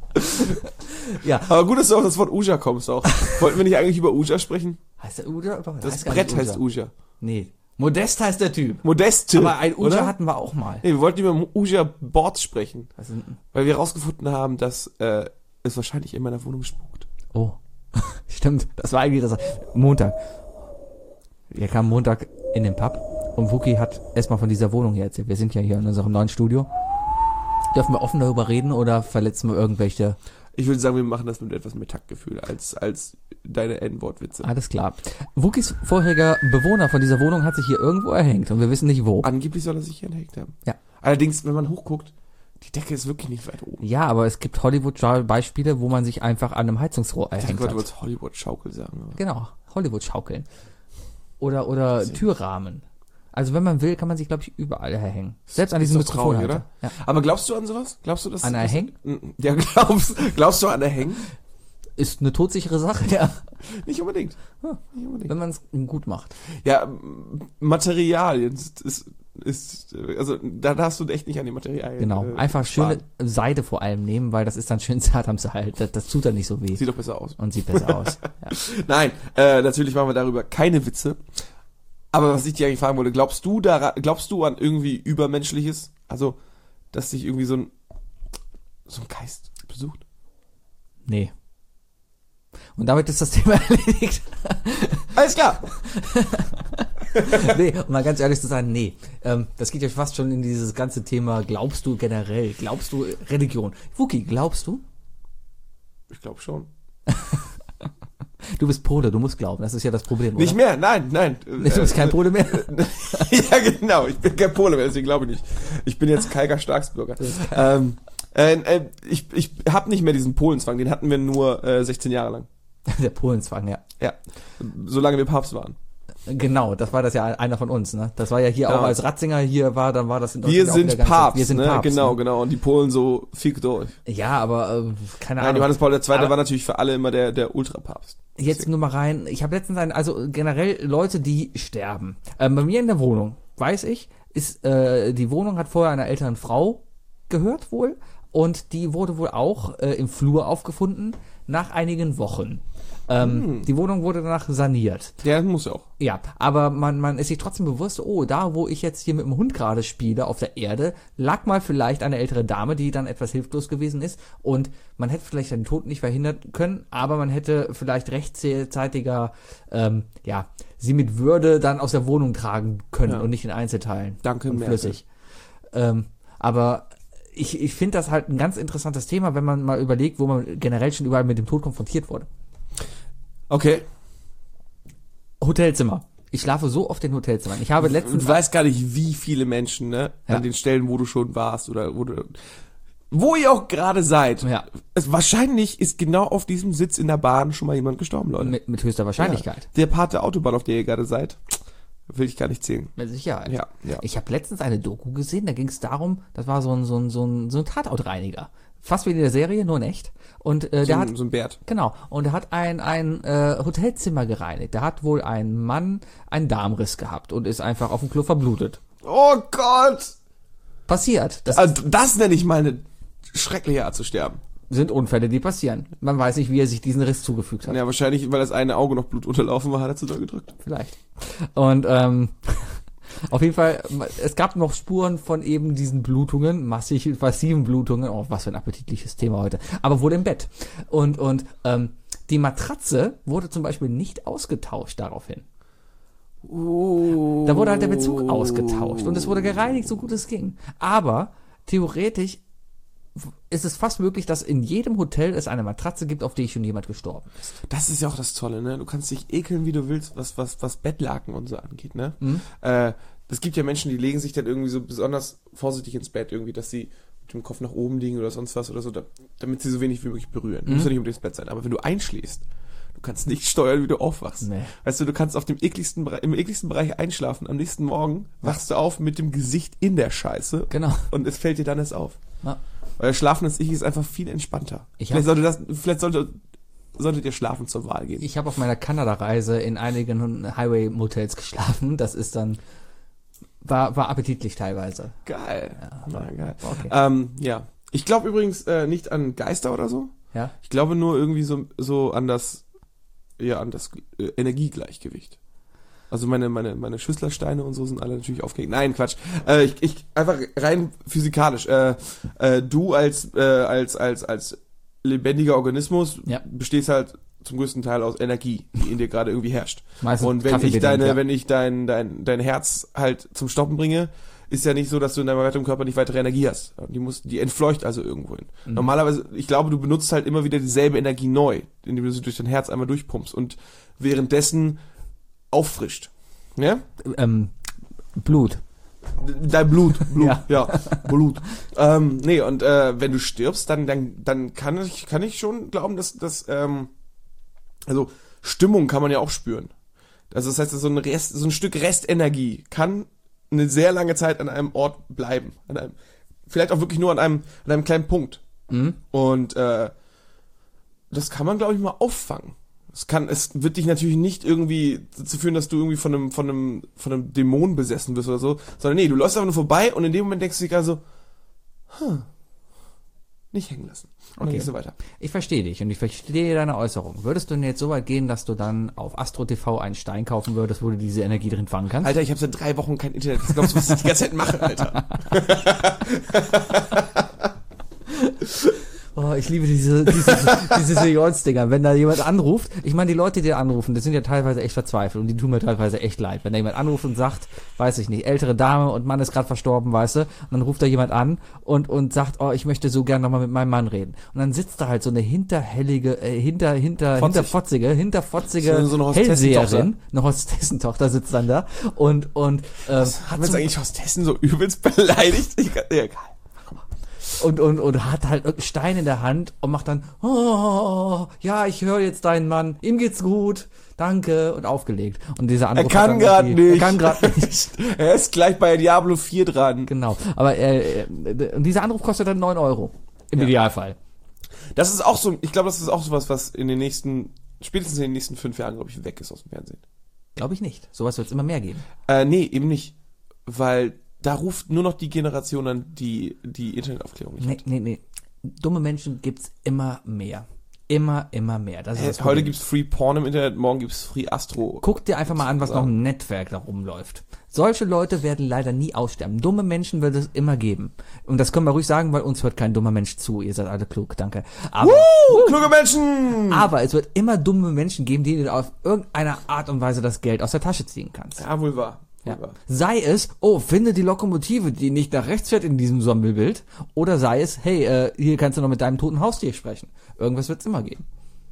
Ja. Aber gut, dass du auf das Wort Uja kommst auch. Wollten wir nicht eigentlich über Uja sprechen? Heißt der Uja? Das Brett heißt Uja. Nee. Modest heißt der Typ. Modeste. Aber ein Uja oder? hatten wir auch mal. Nee, wir wollten über Uja Boards sprechen. Was sind denn? Weil wir herausgefunden haben, dass äh, es wahrscheinlich in meiner Wohnung spukt. Oh. Stimmt. Das war eigentlich das. Montag. Wir kamen Montag in den Pub und Wookie hat erstmal von dieser Wohnung hier erzählt. Wir sind ja hier in unserem neuen Studio. Dürfen wir offen darüber reden oder verletzen wir irgendwelche? Ich würde sagen, wir machen das mit etwas mehr Taktgefühl als, als deine N-Wortwitze. Alles klar. Wookies vorheriger Bewohner von dieser Wohnung hat sich hier irgendwo erhängt und wir wissen nicht wo. Angeblich soll er sich hier entdeckt haben. Ja. Allerdings, wenn man hochguckt, die Decke ist wirklich nicht weit oben. Ja, aber es gibt Hollywood-Beispiele, wo man sich einfach an einem Heizungsrohr Ich erhängt wollte hat. wolltest Hollywood-Schaukel sagen. Aber. Genau, Hollywood-Schaukeln. Oder, oder Türrahmen. Also wenn man will, kann man sich, glaube ich, überall erhängen. Selbst an Ist diesem doch traurig, Mikrofonhalter. Ja. Aber glaubst du an sowas? Glaubst du, dass An dass- Erhängen? Ja, glaubst, glaubst du an Erhängen? Ist eine todsichere Sache, ja. Nicht unbedingt. Hm. Nicht unbedingt. Wenn man es gut macht. Ja, m- Materialien ist, ist, ist, also da hast du echt nicht an die Materialien. Genau. äh, Einfach schöne sparen. Seide vor allem nehmen, weil das ist dann schön zart am Seil. Das, das tut dann nicht so weh. Sieht doch besser aus. Und sieht besser aus. Ja. Nein, äh, natürlich machen wir darüber keine Witze. Aber was ich dir eigentlich fragen wollte, glaubst du daran, glaubst du an irgendwie Übermenschliches? Also, dass dich irgendwie so ein, so ein Geist besucht? Nee. Und damit ist das Thema erledigt. Alles klar! Nee, um mal ganz ehrlich zu sein, nee. Ähm, das geht ja fast schon in dieses ganze Thema, glaubst du generell, glaubst du Religion? Wookie, glaubst du? Ich glaube schon. Du bist Pole, du musst glauben, das ist ja das Problem, Nicht oder? mehr, nein, nein. Du bist kein Pole mehr? Ja, genau, ich bin kein Pole mehr, deswegen glaube ich nicht. Ich bin jetzt Kalker Staatsbürger. Ähm, äh, äh, ich ich habe nicht mehr diesen Polenzwang, den hatten wir nur äh, sechzehn Jahre lang. Der Polenzwang, ja. Ja, solange wir Papst waren. Genau, das war das ja einer von uns, ne? Das war ja hier Ja. auch, als Ratzinger hier war, dann war das in Wir Deutschland auch sind wieder ganz- Papst, Wir sind ne? Papst. Genau, ne? genau. Und die Polen so fickt euch. Ja, aber äh, keine Nein, Ahnung. Johannes Paul der Zweite Aber- war natürlich für alle immer der der Ultrapapst. Jetzt nur mal rein. Ich habe letztens einen, also generell Leute, die sterben. Ähm, bei mir in der Wohnung, weiß ich, ist äh, die Wohnung hat vorher einer älteren Frau gehört wohl und die wurde wohl auch äh, im Flur aufgefunden nach einigen Wochen. Ähm, Hm. Die Wohnung wurde danach saniert. Der muss ja auch. Ja, aber man, man ist sich trotzdem bewusst, oh, da wo ich jetzt hier mit dem Hund gerade spiele auf der Erde, lag mal vielleicht eine ältere Dame, die dann etwas hilflos gewesen ist und man hätte vielleicht den Tod nicht verhindern können, aber man hätte vielleicht rechtzeitiger, ähm, ja, sie mit Würde dann aus der Wohnung tragen können Ja. und nicht in Einzelteilen. Danke, und Merkel. flüssig. Ähm, aber ich, ich finde das halt ein ganz interessantes Thema, wenn man mal überlegt, wo man generell schon überall mit dem Tod konfrontiert wurde. Okay. Hotelzimmer. Ich schlafe so oft in Hotelzimmern. Ich habe letztens Du weißt gar nicht, wie viele Menschen, ne, Ja. an den Stellen, wo du schon warst oder wo du, wo ihr auch gerade seid. Ja. Es, wahrscheinlich ist genau auf diesem Sitz in der Bahn schon mal jemand gestorben, Leute. mit, mit höchster Wahrscheinlichkeit. Ja. Der Part der Autobahn, auf der ihr gerade seid, will ich gar nicht zählen. Mit Sicherheit. Ja, ja. Ich habe letztens eine Doku gesehen, da ging es darum, das war so ein, so ein, so ein, so ein Tatortreiniger. Fast wie in der Serie, nur in echt. Und äh, So, der hat, ein, so ein Bärt. genau, und er hat ein, ein äh, Hotelzimmer gereinigt. Da hat wohl ein Mann einen Darmriss gehabt und ist einfach auf dem Klo verblutet. Oh Gott! Passiert. Das Also, das nenne ich mal eine schreckliche Art zu sterben. sind Unfälle, die passieren. Man weiß nicht, wie er sich diesen Riss zugefügt hat. Ja, wahrscheinlich, weil das eine Auge noch Blut unterlaufen war, hat er zu doll gedrückt. Vielleicht. Und ähm, auf jeden Fall, es gab noch Spuren von eben diesen Blutungen, massiv, massiven Blutungen. Oh, was für ein appetitliches Thema heute. Aber wohl im Bett. Und, und ähm, die Matratze wurde zum Beispiel nicht ausgetauscht daraufhin. Oh. Da wurde halt der Bezug ausgetauscht und es wurde gereinigt, so gut es ging. Aber theoretisch ist es fast möglich, dass in jedem Hotel es eine Matratze gibt, auf die schon jemand gestorben ist. Das ist ja auch das Tolle, ne? Du kannst dich ekeln, wie du willst, was, was, was Bettlaken und so angeht, ne? Mhm. Äh, es gibt ja Menschen, die legen sich dann irgendwie so besonders vorsichtig ins Bett, irgendwie, dass sie mit dem Kopf nach oben liegen oder sonst was oder so, da, damit sie so wenig wie möglich berühren. Mhm. Muss ja nicht unbedingt das Bett sein. Aber wenn du einschläfst, du kannst nicht steuern, wie du aufwachst. Nee. Weißt du, du kannst auf dem ekligsten, Bere- im ekligsten Bereich einschlafen. Am nächsten Morgen wachst du auf mit dem Gesicht in der Scheiße. Genau. Und es fällt dir dann erst auf. Ja. Weil schlafendes Ich ist einfach viel entspannter. Ich vielleicht hab- sollte das, vielleicht sollte, solltet ihr schlafen zur Wahl gehen. Ich habe auf meiner Kanada-Reise in einigen Highway-Motels geschlafen. Das ist dann, war, war appetitlich teilweise. Geil. Na, geil. Okay. Ähm, ja. Ich glaube übrigens äh, nicht an Geister oder so. Ja. Ich glaube nur irgendwie so, so an das, ja, an das äh, Energiegleichgewicht. Also meine, meine, meine Schüsslersteine und so sind alle natürlich aufgehängt. Nein, Quatsch. Äh, ich, ich, einfach rein physikalisch. Äh, äh, du als, äh, als, als, als lebendiger Organismus Ja. bestehst halt zum größten Teil aus Energie, die in dir gerade irgendwie herrscht. Meistens Und wenn Kaffee ich bedingt, deine, ja. wenn ich dein, dein, dein Herz halt zum Stoppen bringe, ist ja nicht so, dass du in deinem weiteren Körper nicht weitere Energie hast. Die muss, die entfleucht also irgendwo hin. Mhm. Normalerweise, ich glaube, du benutzt halt immer wieder dieselbe Energie neu, indem du sie durch dein Herz einmal durchpumpst und währenddessen auffrischt. Ja? Ähm, Blut. Dein Blut, Blut, Ja. ja, Blut. Ähm, nee, und äh, wenn du stirbst, dann, dann, dann kann ich, kann ich schon glauben, dass, dass ähm, also Stimmung kann man ja auch spüren. Also das heißt, so ein Rest, so ein Stück Restenergie kann eine sehr lange Zeit an einem Ort bleiben. An einem, vielleicht auch wirklich nur an einem, an einem kleinen Punkt. Mhm. Und äh, das kann man, glaube ich, mal auffangen. Es kann, es wird dich natürlich nicht irgendwie dazu führen, dass du irgendwie von einem, von einem, von einem Dämon besessen wirst oder so, sondern nee, du läufst einfach nur vorbei und in dem Moment denkst du dir gerade so, huh, nicht hängen lassen. Und dann Okay. gehst du weiter. Ich verstehe dich und ich verstehe deine Äußerung. Würdest du denn jetzt so weit gehen, dass du dann auf Astro T V einen Stein kaufen würdest, wo du diese Energie drin fangen kannst? Alter, ich habe seit drei Wochen kein Internet. Das glaubst du, was ich die ganze Zeit mache, Alter? Oh, Oh, ich liebe diese, diese, diese Seniors-Dinger. Wenn da jemand anruft, ich meine, die Leute, die anrufen, das sind ja teilweise echt verzweifelt und die tun mir teilweise echt leid. Wenn da jemand anruft und sagt, weiß ich nicht, ältere Dame und Mann ist gerade verstorben, weißt du, und dann ruft da jemand an und, und sagt, oh, ich möchte so gern nochmal mit meinem Mann reden. Und dann sitzt da halt so eine hinterhellige, äh, hinter, hinter, Fotzig. hinterfotzige, hinterfotzige So- so eine Hellseherin, eine Hostessentochter sitzt dann da und, und, ähm, Haben hat wir so jetzt eigentlich Hostessen so übelst beleidigt? Ich kann, ja, und, und, und hat halt irgendeinen Stein in der Hand und macht dann, oh, ja, ich höre jetzt deinen Mann, ihm geht's gut, danke, und aufgelegt. Und dieser Anruf er kann hat dann gerade irgendwie- nicht. Er kann gerade nicht. Er ist gleich bei Diablo vier dran. Genau. Aber äh, äh, dieser Anruf kostet dann neun Euro. Im Ja. Idealfall. Das ist auch so, ich glaube, das ist auch sowas, was in den nächsten, spätestens in den nächsten fünf Jahren, glaube ich, weg ist aus dem Fernsehen. Glaube ich nicht. Sowas wird es immer mehr geben. Äh, nee, eben nicht. Weil da ruft nur noch die Generation an, die die Internetaufklärung nicht Nee, hat. nee, nee. Dumme Menschen gibt's immer mehr. Immer, immer mehr. Das ist Äh, das heute Problem. gibt's Free Porn im Internet, morgen gibt's Free Astro. Guck dir einfach mal an, was noch im Netzwerk da rumläuft. Solche Leute werden leider nie aussterben. Dumme Menschen wird es immer geben. Und das können wir ruhig sagen, weil uns hört kein dummer Mensch zu. Ihr seid alle klug, danke. Aber, Uh, kluge Menschen! aber es wird immer dumme Menschen geben, denen du auf irgendeine Art und Weise das Geld aus der Tasche ziehen kannst. Ja, wohl wahr. Wohl Ja. wahr. Sei es, oh, finde die Lokomotive, die nicht nach rechts fährt in diesem Sammelbild. Oder sei es, hey, äh, hier kannst du noch mit deinem toten Haustier sprechen. Irgendwas wird es immer geben.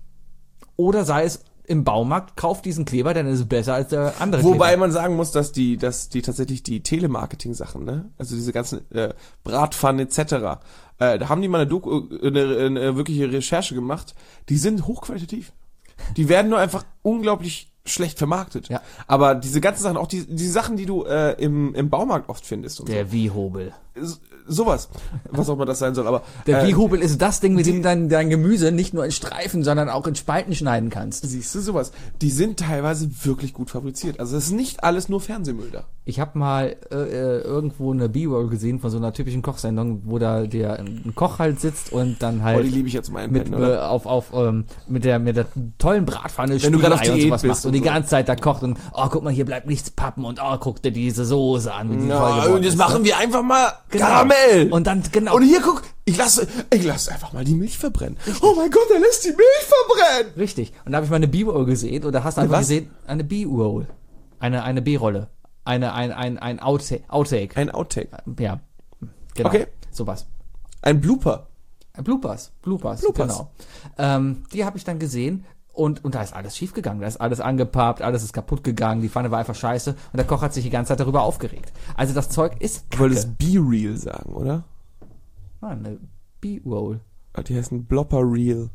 Oder sei es im Baumarkt, kauf diesen Kleber, denn er ist besser als der andere Wobei Kleber. man sagen muss, dass die, dass die tatsächlich die Telemarketing-Sachen, ne, also diese ganzen äh, Bratpfannen et cetera, äh, da haben die mal eine, Doku, eine, eine wirkliche Recherche gemacht. Die sind hochqualitativ. Die werden nur einfach unglaublich schlecht vermarktet. Ja. Aber diese ganzen Sachen, auch die, die Sachen, die du äh, im, im Baumarkt oft findest und Der Wiehobel. so. Sowas, was auch immer das sein soll. Aber Der äh, Wiehobel ist das Ding, mit dem du dein, dein Gemüse nicht nur in Streifen, sondern auch in Spalten schneiden kannst. siehst du sowas? Die sind teilweise wirklich gut fabriziert. Also es ist nicht alles nur Fernsehmüll da. Ich habe mal äh, äh, irgendwo eine B-Roll gesehen von so einer typischen Kochsendung, wo da der ein Koch halt sitzt und dann Oh, halt die liebe ich jetzt mal mit einpennen, oder? äh, auf auf ähm, mit der mit der tollen Bratpfanne Wenn du gerade auf Spiegelei und Diät sowas bist macht und und die so. ganze Zeit da kocht und oh guck mal, hier bleibt nichts pappen und oh guck dir diese Soße an, wie die toll Ja, geworden und jetzt ist, machen ne? wir einfach mal Genau. Karamell. Und dann genau Und hier guck, ich lasse, ich lasse einfach mal die Milch verbrennen. Oh mein Gott, er lässt die Milch verbrennen. richtig. Und da habe ich mal eine B-Roll gesehen und da hast du einfach was? gesehen eine B-Roll, eine eine B-Rolle, eine ein ein ein Outtake, Outtake. Ein Outtake. Ja. Genau. Okay. Sowas. Ein Blooper. Bloopers, Bloopers, Bloopers. genau. Ähm, die habe ich dann gesehen und, und da ist alles schief gegangen. Da ist alles angepappt, alles ist kaputt gegangen, die Pfanne war einfach scheiße und der Koch hat sich die ganze Zeit darüber aufgeregt. Also das Zeug ist Du Kacke. wolltest Be-Real sagen, oder? Ah, eine B-Roll. Ah, die heißen Blopper Real.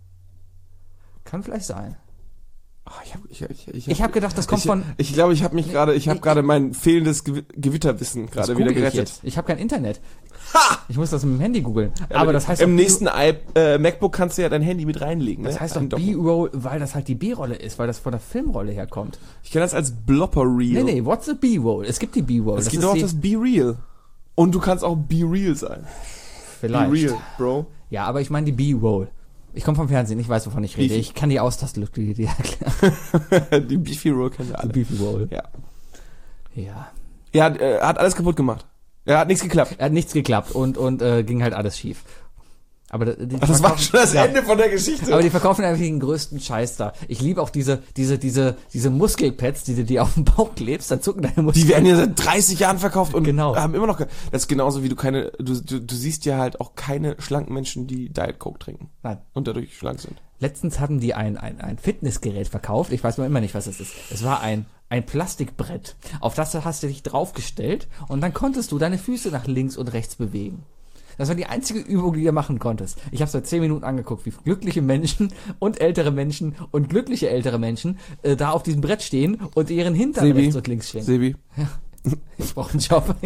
Kann vielleicht sein. Ah, ich habe ich, ich, ich, Ich habe gedacht, das kommt ich, von... Ich glaube, ich habe mich gerade, ich habe ich- gerade mein fehlendes Gewi- Gewitterwissen Das gerade google wieder ich gerettet. jetzt. Ich habe kein Internet. Ha! Ich muss das mit dem Handy googeln. Ja, aber das heißt im doch nächsten I, äh, MacBook kannst du ja dein Handy mit reinlegen. Das ne? heißt doch Eindocken. B-Roll, weil das halt die B-Rolle ist, weil das von der Filmrolle herkommt. Ich kenne das als Blopper Real. Nee, nee, what's a B-Roll? Es gibt die B-Roll. Es Das gibt ist auch die, das Be Real. Und du kannst auch Be Real sein. vielleicht. Be Real, Bro. Ja, aber ich meine die B-Roll. Ich komme vom Fernsehen, ich weiß, wovon ich rede. Beefy. Ich kann die Austastlücke dir erklären. Die Beefy Roll kennen wir alle. Beefy Roll. Ja. Ja. Er hat, äh, hat alles kaputt gemacht. Er hat nichts geklappt. Er hat nichts geklappt und, und äh, ging halt alles schief. Aber die, die Ach, das war verkaufen- schon das ja. Ende von der Geschichte. Aber die verkaufen einfach den größten Scheiß da. Ich liebe auch diese, diese, diese, diese Muskelpads, die du dir auf den Bauch klebst, dann zucken deine Muskeln. Die werden ja seit dreißig Jahren verkauft und Genau. haben immer noch. ke- Das ist genauso wie du keine. Du, du, du siehst ja halt auch keine schlanken Menschen, die Diet Coke trinken Nein. und dadurch schlank sind. Letztens haben die ein, ein, ein Fitnessgerät verkauft. Ich weiß noch immer nicht, was es ist. Es war ein, ein Plastikbrett. Auf das hast du dich draufgestellt und dann konntest du deine Füße nach links und rechts bewegen. Das war die einzige Übung, die du machen konntest. Ich habe seit zehn Minuten angeguckt, wie glückliche Menschen und ältere Menschen und glückliche ältere Menschen äh, da auf diesem Brett stehen und ihren Hintern Sebi. rechts und links schwingen. Sebi. Ich brauche einen Job.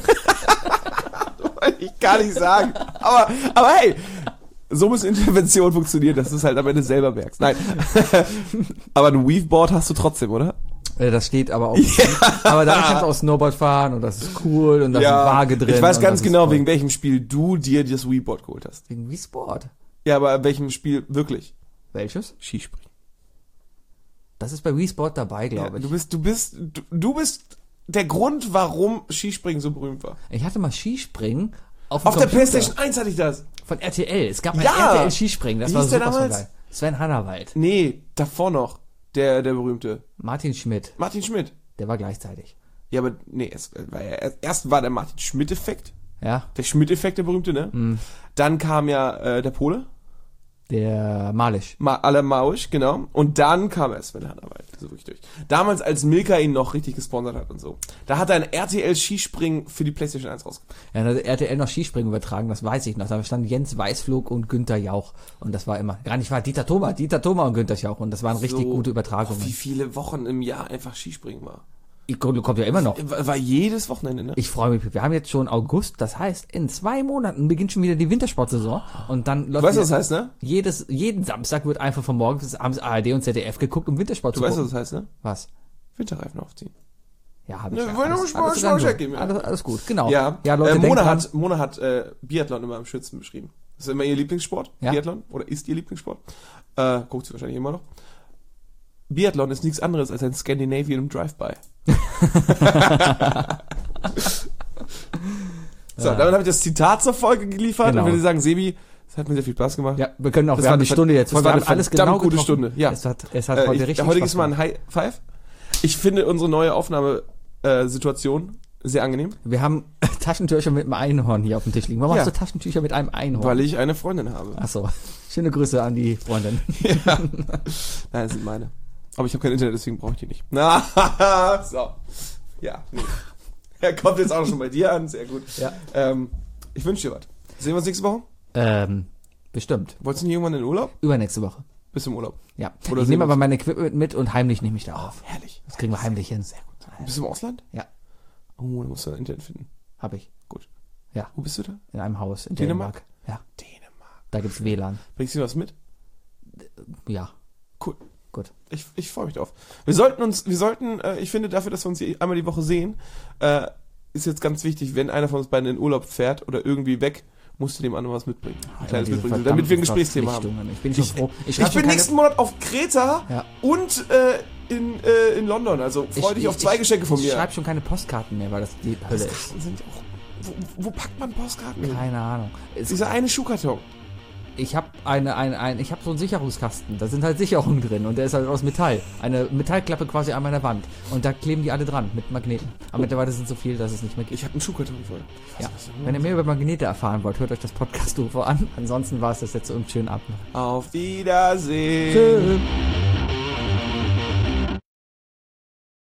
Wollte ich gar nicht sagen. Aber, aber hey, so muss Intervention funktionieren, dass du es halt am Ende selber merkst. Nein. Aber ein Weaveboard hast du trotzdem, oder? Äh, Das steht aber auch. Aber damit kannst du auch Snowboard fahren und das ist cool und da ist eine Waage drin. Ich weiß und ganz das ist genau, toll. wegen welchem Spiel du dir das Weaveboard geholt hast. Wegen Wii Sport. Ja, aber welchem Spiel wirklich? Welches? Skispringen. Das ist bei Wii Sport dabei, glaube Ja, ich. du bist, du bist, du, du bist der Grund, warum Skispringen so berühmt war. Ich hatte mal Skispringen Auf, dem Auf der Computer. PlayStation eins hatte ich das. Von R T L. Es gab ein Ja. R T L Skispringen. Das Wie war hieß der super von damals? geil. Sven Hannawald. Nee, davor noch. Der, der berühmte. Martin Schmidt. Martin Schmidt. Der war gleichzeitig. Ja, aber nee, es war ja, erst- erst war der Martin Schmidt-Effekt. Ja. Der Schmidt-Effekt, der berühmte, ne? Mhm. Dann kam ja äh, der Pole. Der Malisch. Ma aller Mauisch, genau. Und dann kam erst Sven Hannawald, so wirklich durch. Damals, als Milka ihn noch richtig gesponsert hat und so. Da hat er ein R T L Skispringen für die PlayStation eins rausgebracht. Er hat R T L noch Skispringen übertragen, das weiß ich noch. Da stand Jens Weißflug und Günther Jauch. Und das war immer, gar nicht wahr, Dieter Thoma, Dieter Thoma und Günther Jauch. Und das waren richtig So, gute Übertragungen. Wie viele Wochen im Jahr einfach Skispringen war. Ich, kommt ja immer noch. War, war jedes Wochenende, ne? Ich freue mich. Wir haben jetzt schon August, das heißt, in zwei Monaten beginnt schon wieder die Wintersportsaison. Und dann Du läuft weißt, was wieder- das heißt, ne? jedes, jeden Samstag wird einfach von morgens bis abends A R D und Z D F geguckt, um Wintersport Du zu weißt, gucken. was das heißt, ne? Was? Winterreifen aufziehen. Ja, habe Ne, ich. wir Ja, wollen alles, nur mal alles, Schmaus alles, geben, ja. alles, alles gut, genau. Ja, ja Leute, äh, denkt Mona dran, hat, Mona hat äh, Biathlon immer am schönsten beschrieben. Das ist immer ihr Lieblingssport, Ja. Biathlon, oder ist ihr Lieblingssport. Äh, guckt sie wahrscheinlich immer noch. Biathlon ist nichts anderes als ein Scandinavian Drive-By. So, Ja. damit habe ich das Zitat zur Folge geliefert Genau. und würde sagen, Sebi, es hat mir sehr viel Spaß gemacht. ja, wir können auch, Das wir war haben eine die Stunde jetzt, das voll, war wir eine haben alles verdammt genau gute getroffen. Stunde, ja. Es hat, es hat Äh, heute ich, richtig heute Spaß gibt's mal ein High Five. Ich finde unsere neue Aufnahmesituation sehr angenehm, Wir haben Taschentücher mit einem Einhorn hier auf dem Tisch liegen. Warum Ja. hast du Taschentücher mit einem Einhorn? weil ich eine Freundin habe. Achso, schöne Grüße an die Freundin. Ja. Nein, das sind meine. Aber ich habe kein Internet, deswegen brauche ich die nicht. Na, so. Ja, nee. Er kommt jetzt auch schon bei dir an, sehr gut. Ja. Ähm, ich wünsche dir was. Sehen wir uns nächste Woche? Ähm, bestimmt. Wolltest du nicht irgendwann in den Urlaub? Übernächste Woche. Bist du im Urlaub? Ja. Oder ich sehen nehme wir aber uns? mein Equipment mit und heimlich nehme ich da auf. Herrlich. Das kriegen wir heimlich hin. Sehr gut. Bist du im Ausland? Ja, Oh, da musst du Internet finden. hab ich. Gut. Ja. Wo bist du da? In einem Haus in Dänemark? Dänemark. Ja, Dänemark. da gibt's W L A N. Bringst du was mit? Ja, Cool. gut. Ich, ich freue mich drauf. Wir sollten uns, wir sollten, äh, ich finde dafür, dass wir uns hier einmal die Woche sehen, äh, ist jetzt ganz wichtig, wenn einer von uns beiden in den Urlaub fährt oder irgendwie weg, musst du dem anderen was mitbringen. Ein kleines Diese mitbringen, damit wir ein verdammten Gesprächsthema haben. Verpflichtungen. Ich bin schon froh. Ich, schreib ich schon bin keine- nächsten Monat auf Kreta Ja. und äh, in, äh, in London. Also freu Ich- dich ich- auf zwei ich- Geschenke von Ich mir. schreibe schon keine Postkarten mehr, weil das die Hölle ist. Postkarten sind auch. Wo, wo packt man Postkarten hin? Keine Ahnung. Es, Dieser eine Schuhkarton. ich habe eine, eine, ein, ich habe so einen Sicherungskasten. Da sind halt Sicherungen drin und der ist halt aus Metall. Eine Metallklappe quasi an meiner Wand. Und da kleben die alle dran mit Magneten. Aber mittlerweile sind so viel, dass es nicht mehr geht. Ich habe einen Schuhkarton voll. Ja. Wenn ihr mehr über Magnete erfahren wollt, hört euch das Podcast-U F O an. Ansonsten war es das jetzt so einen schönen Abend noch. Auf Wiedersehen. Tschüss.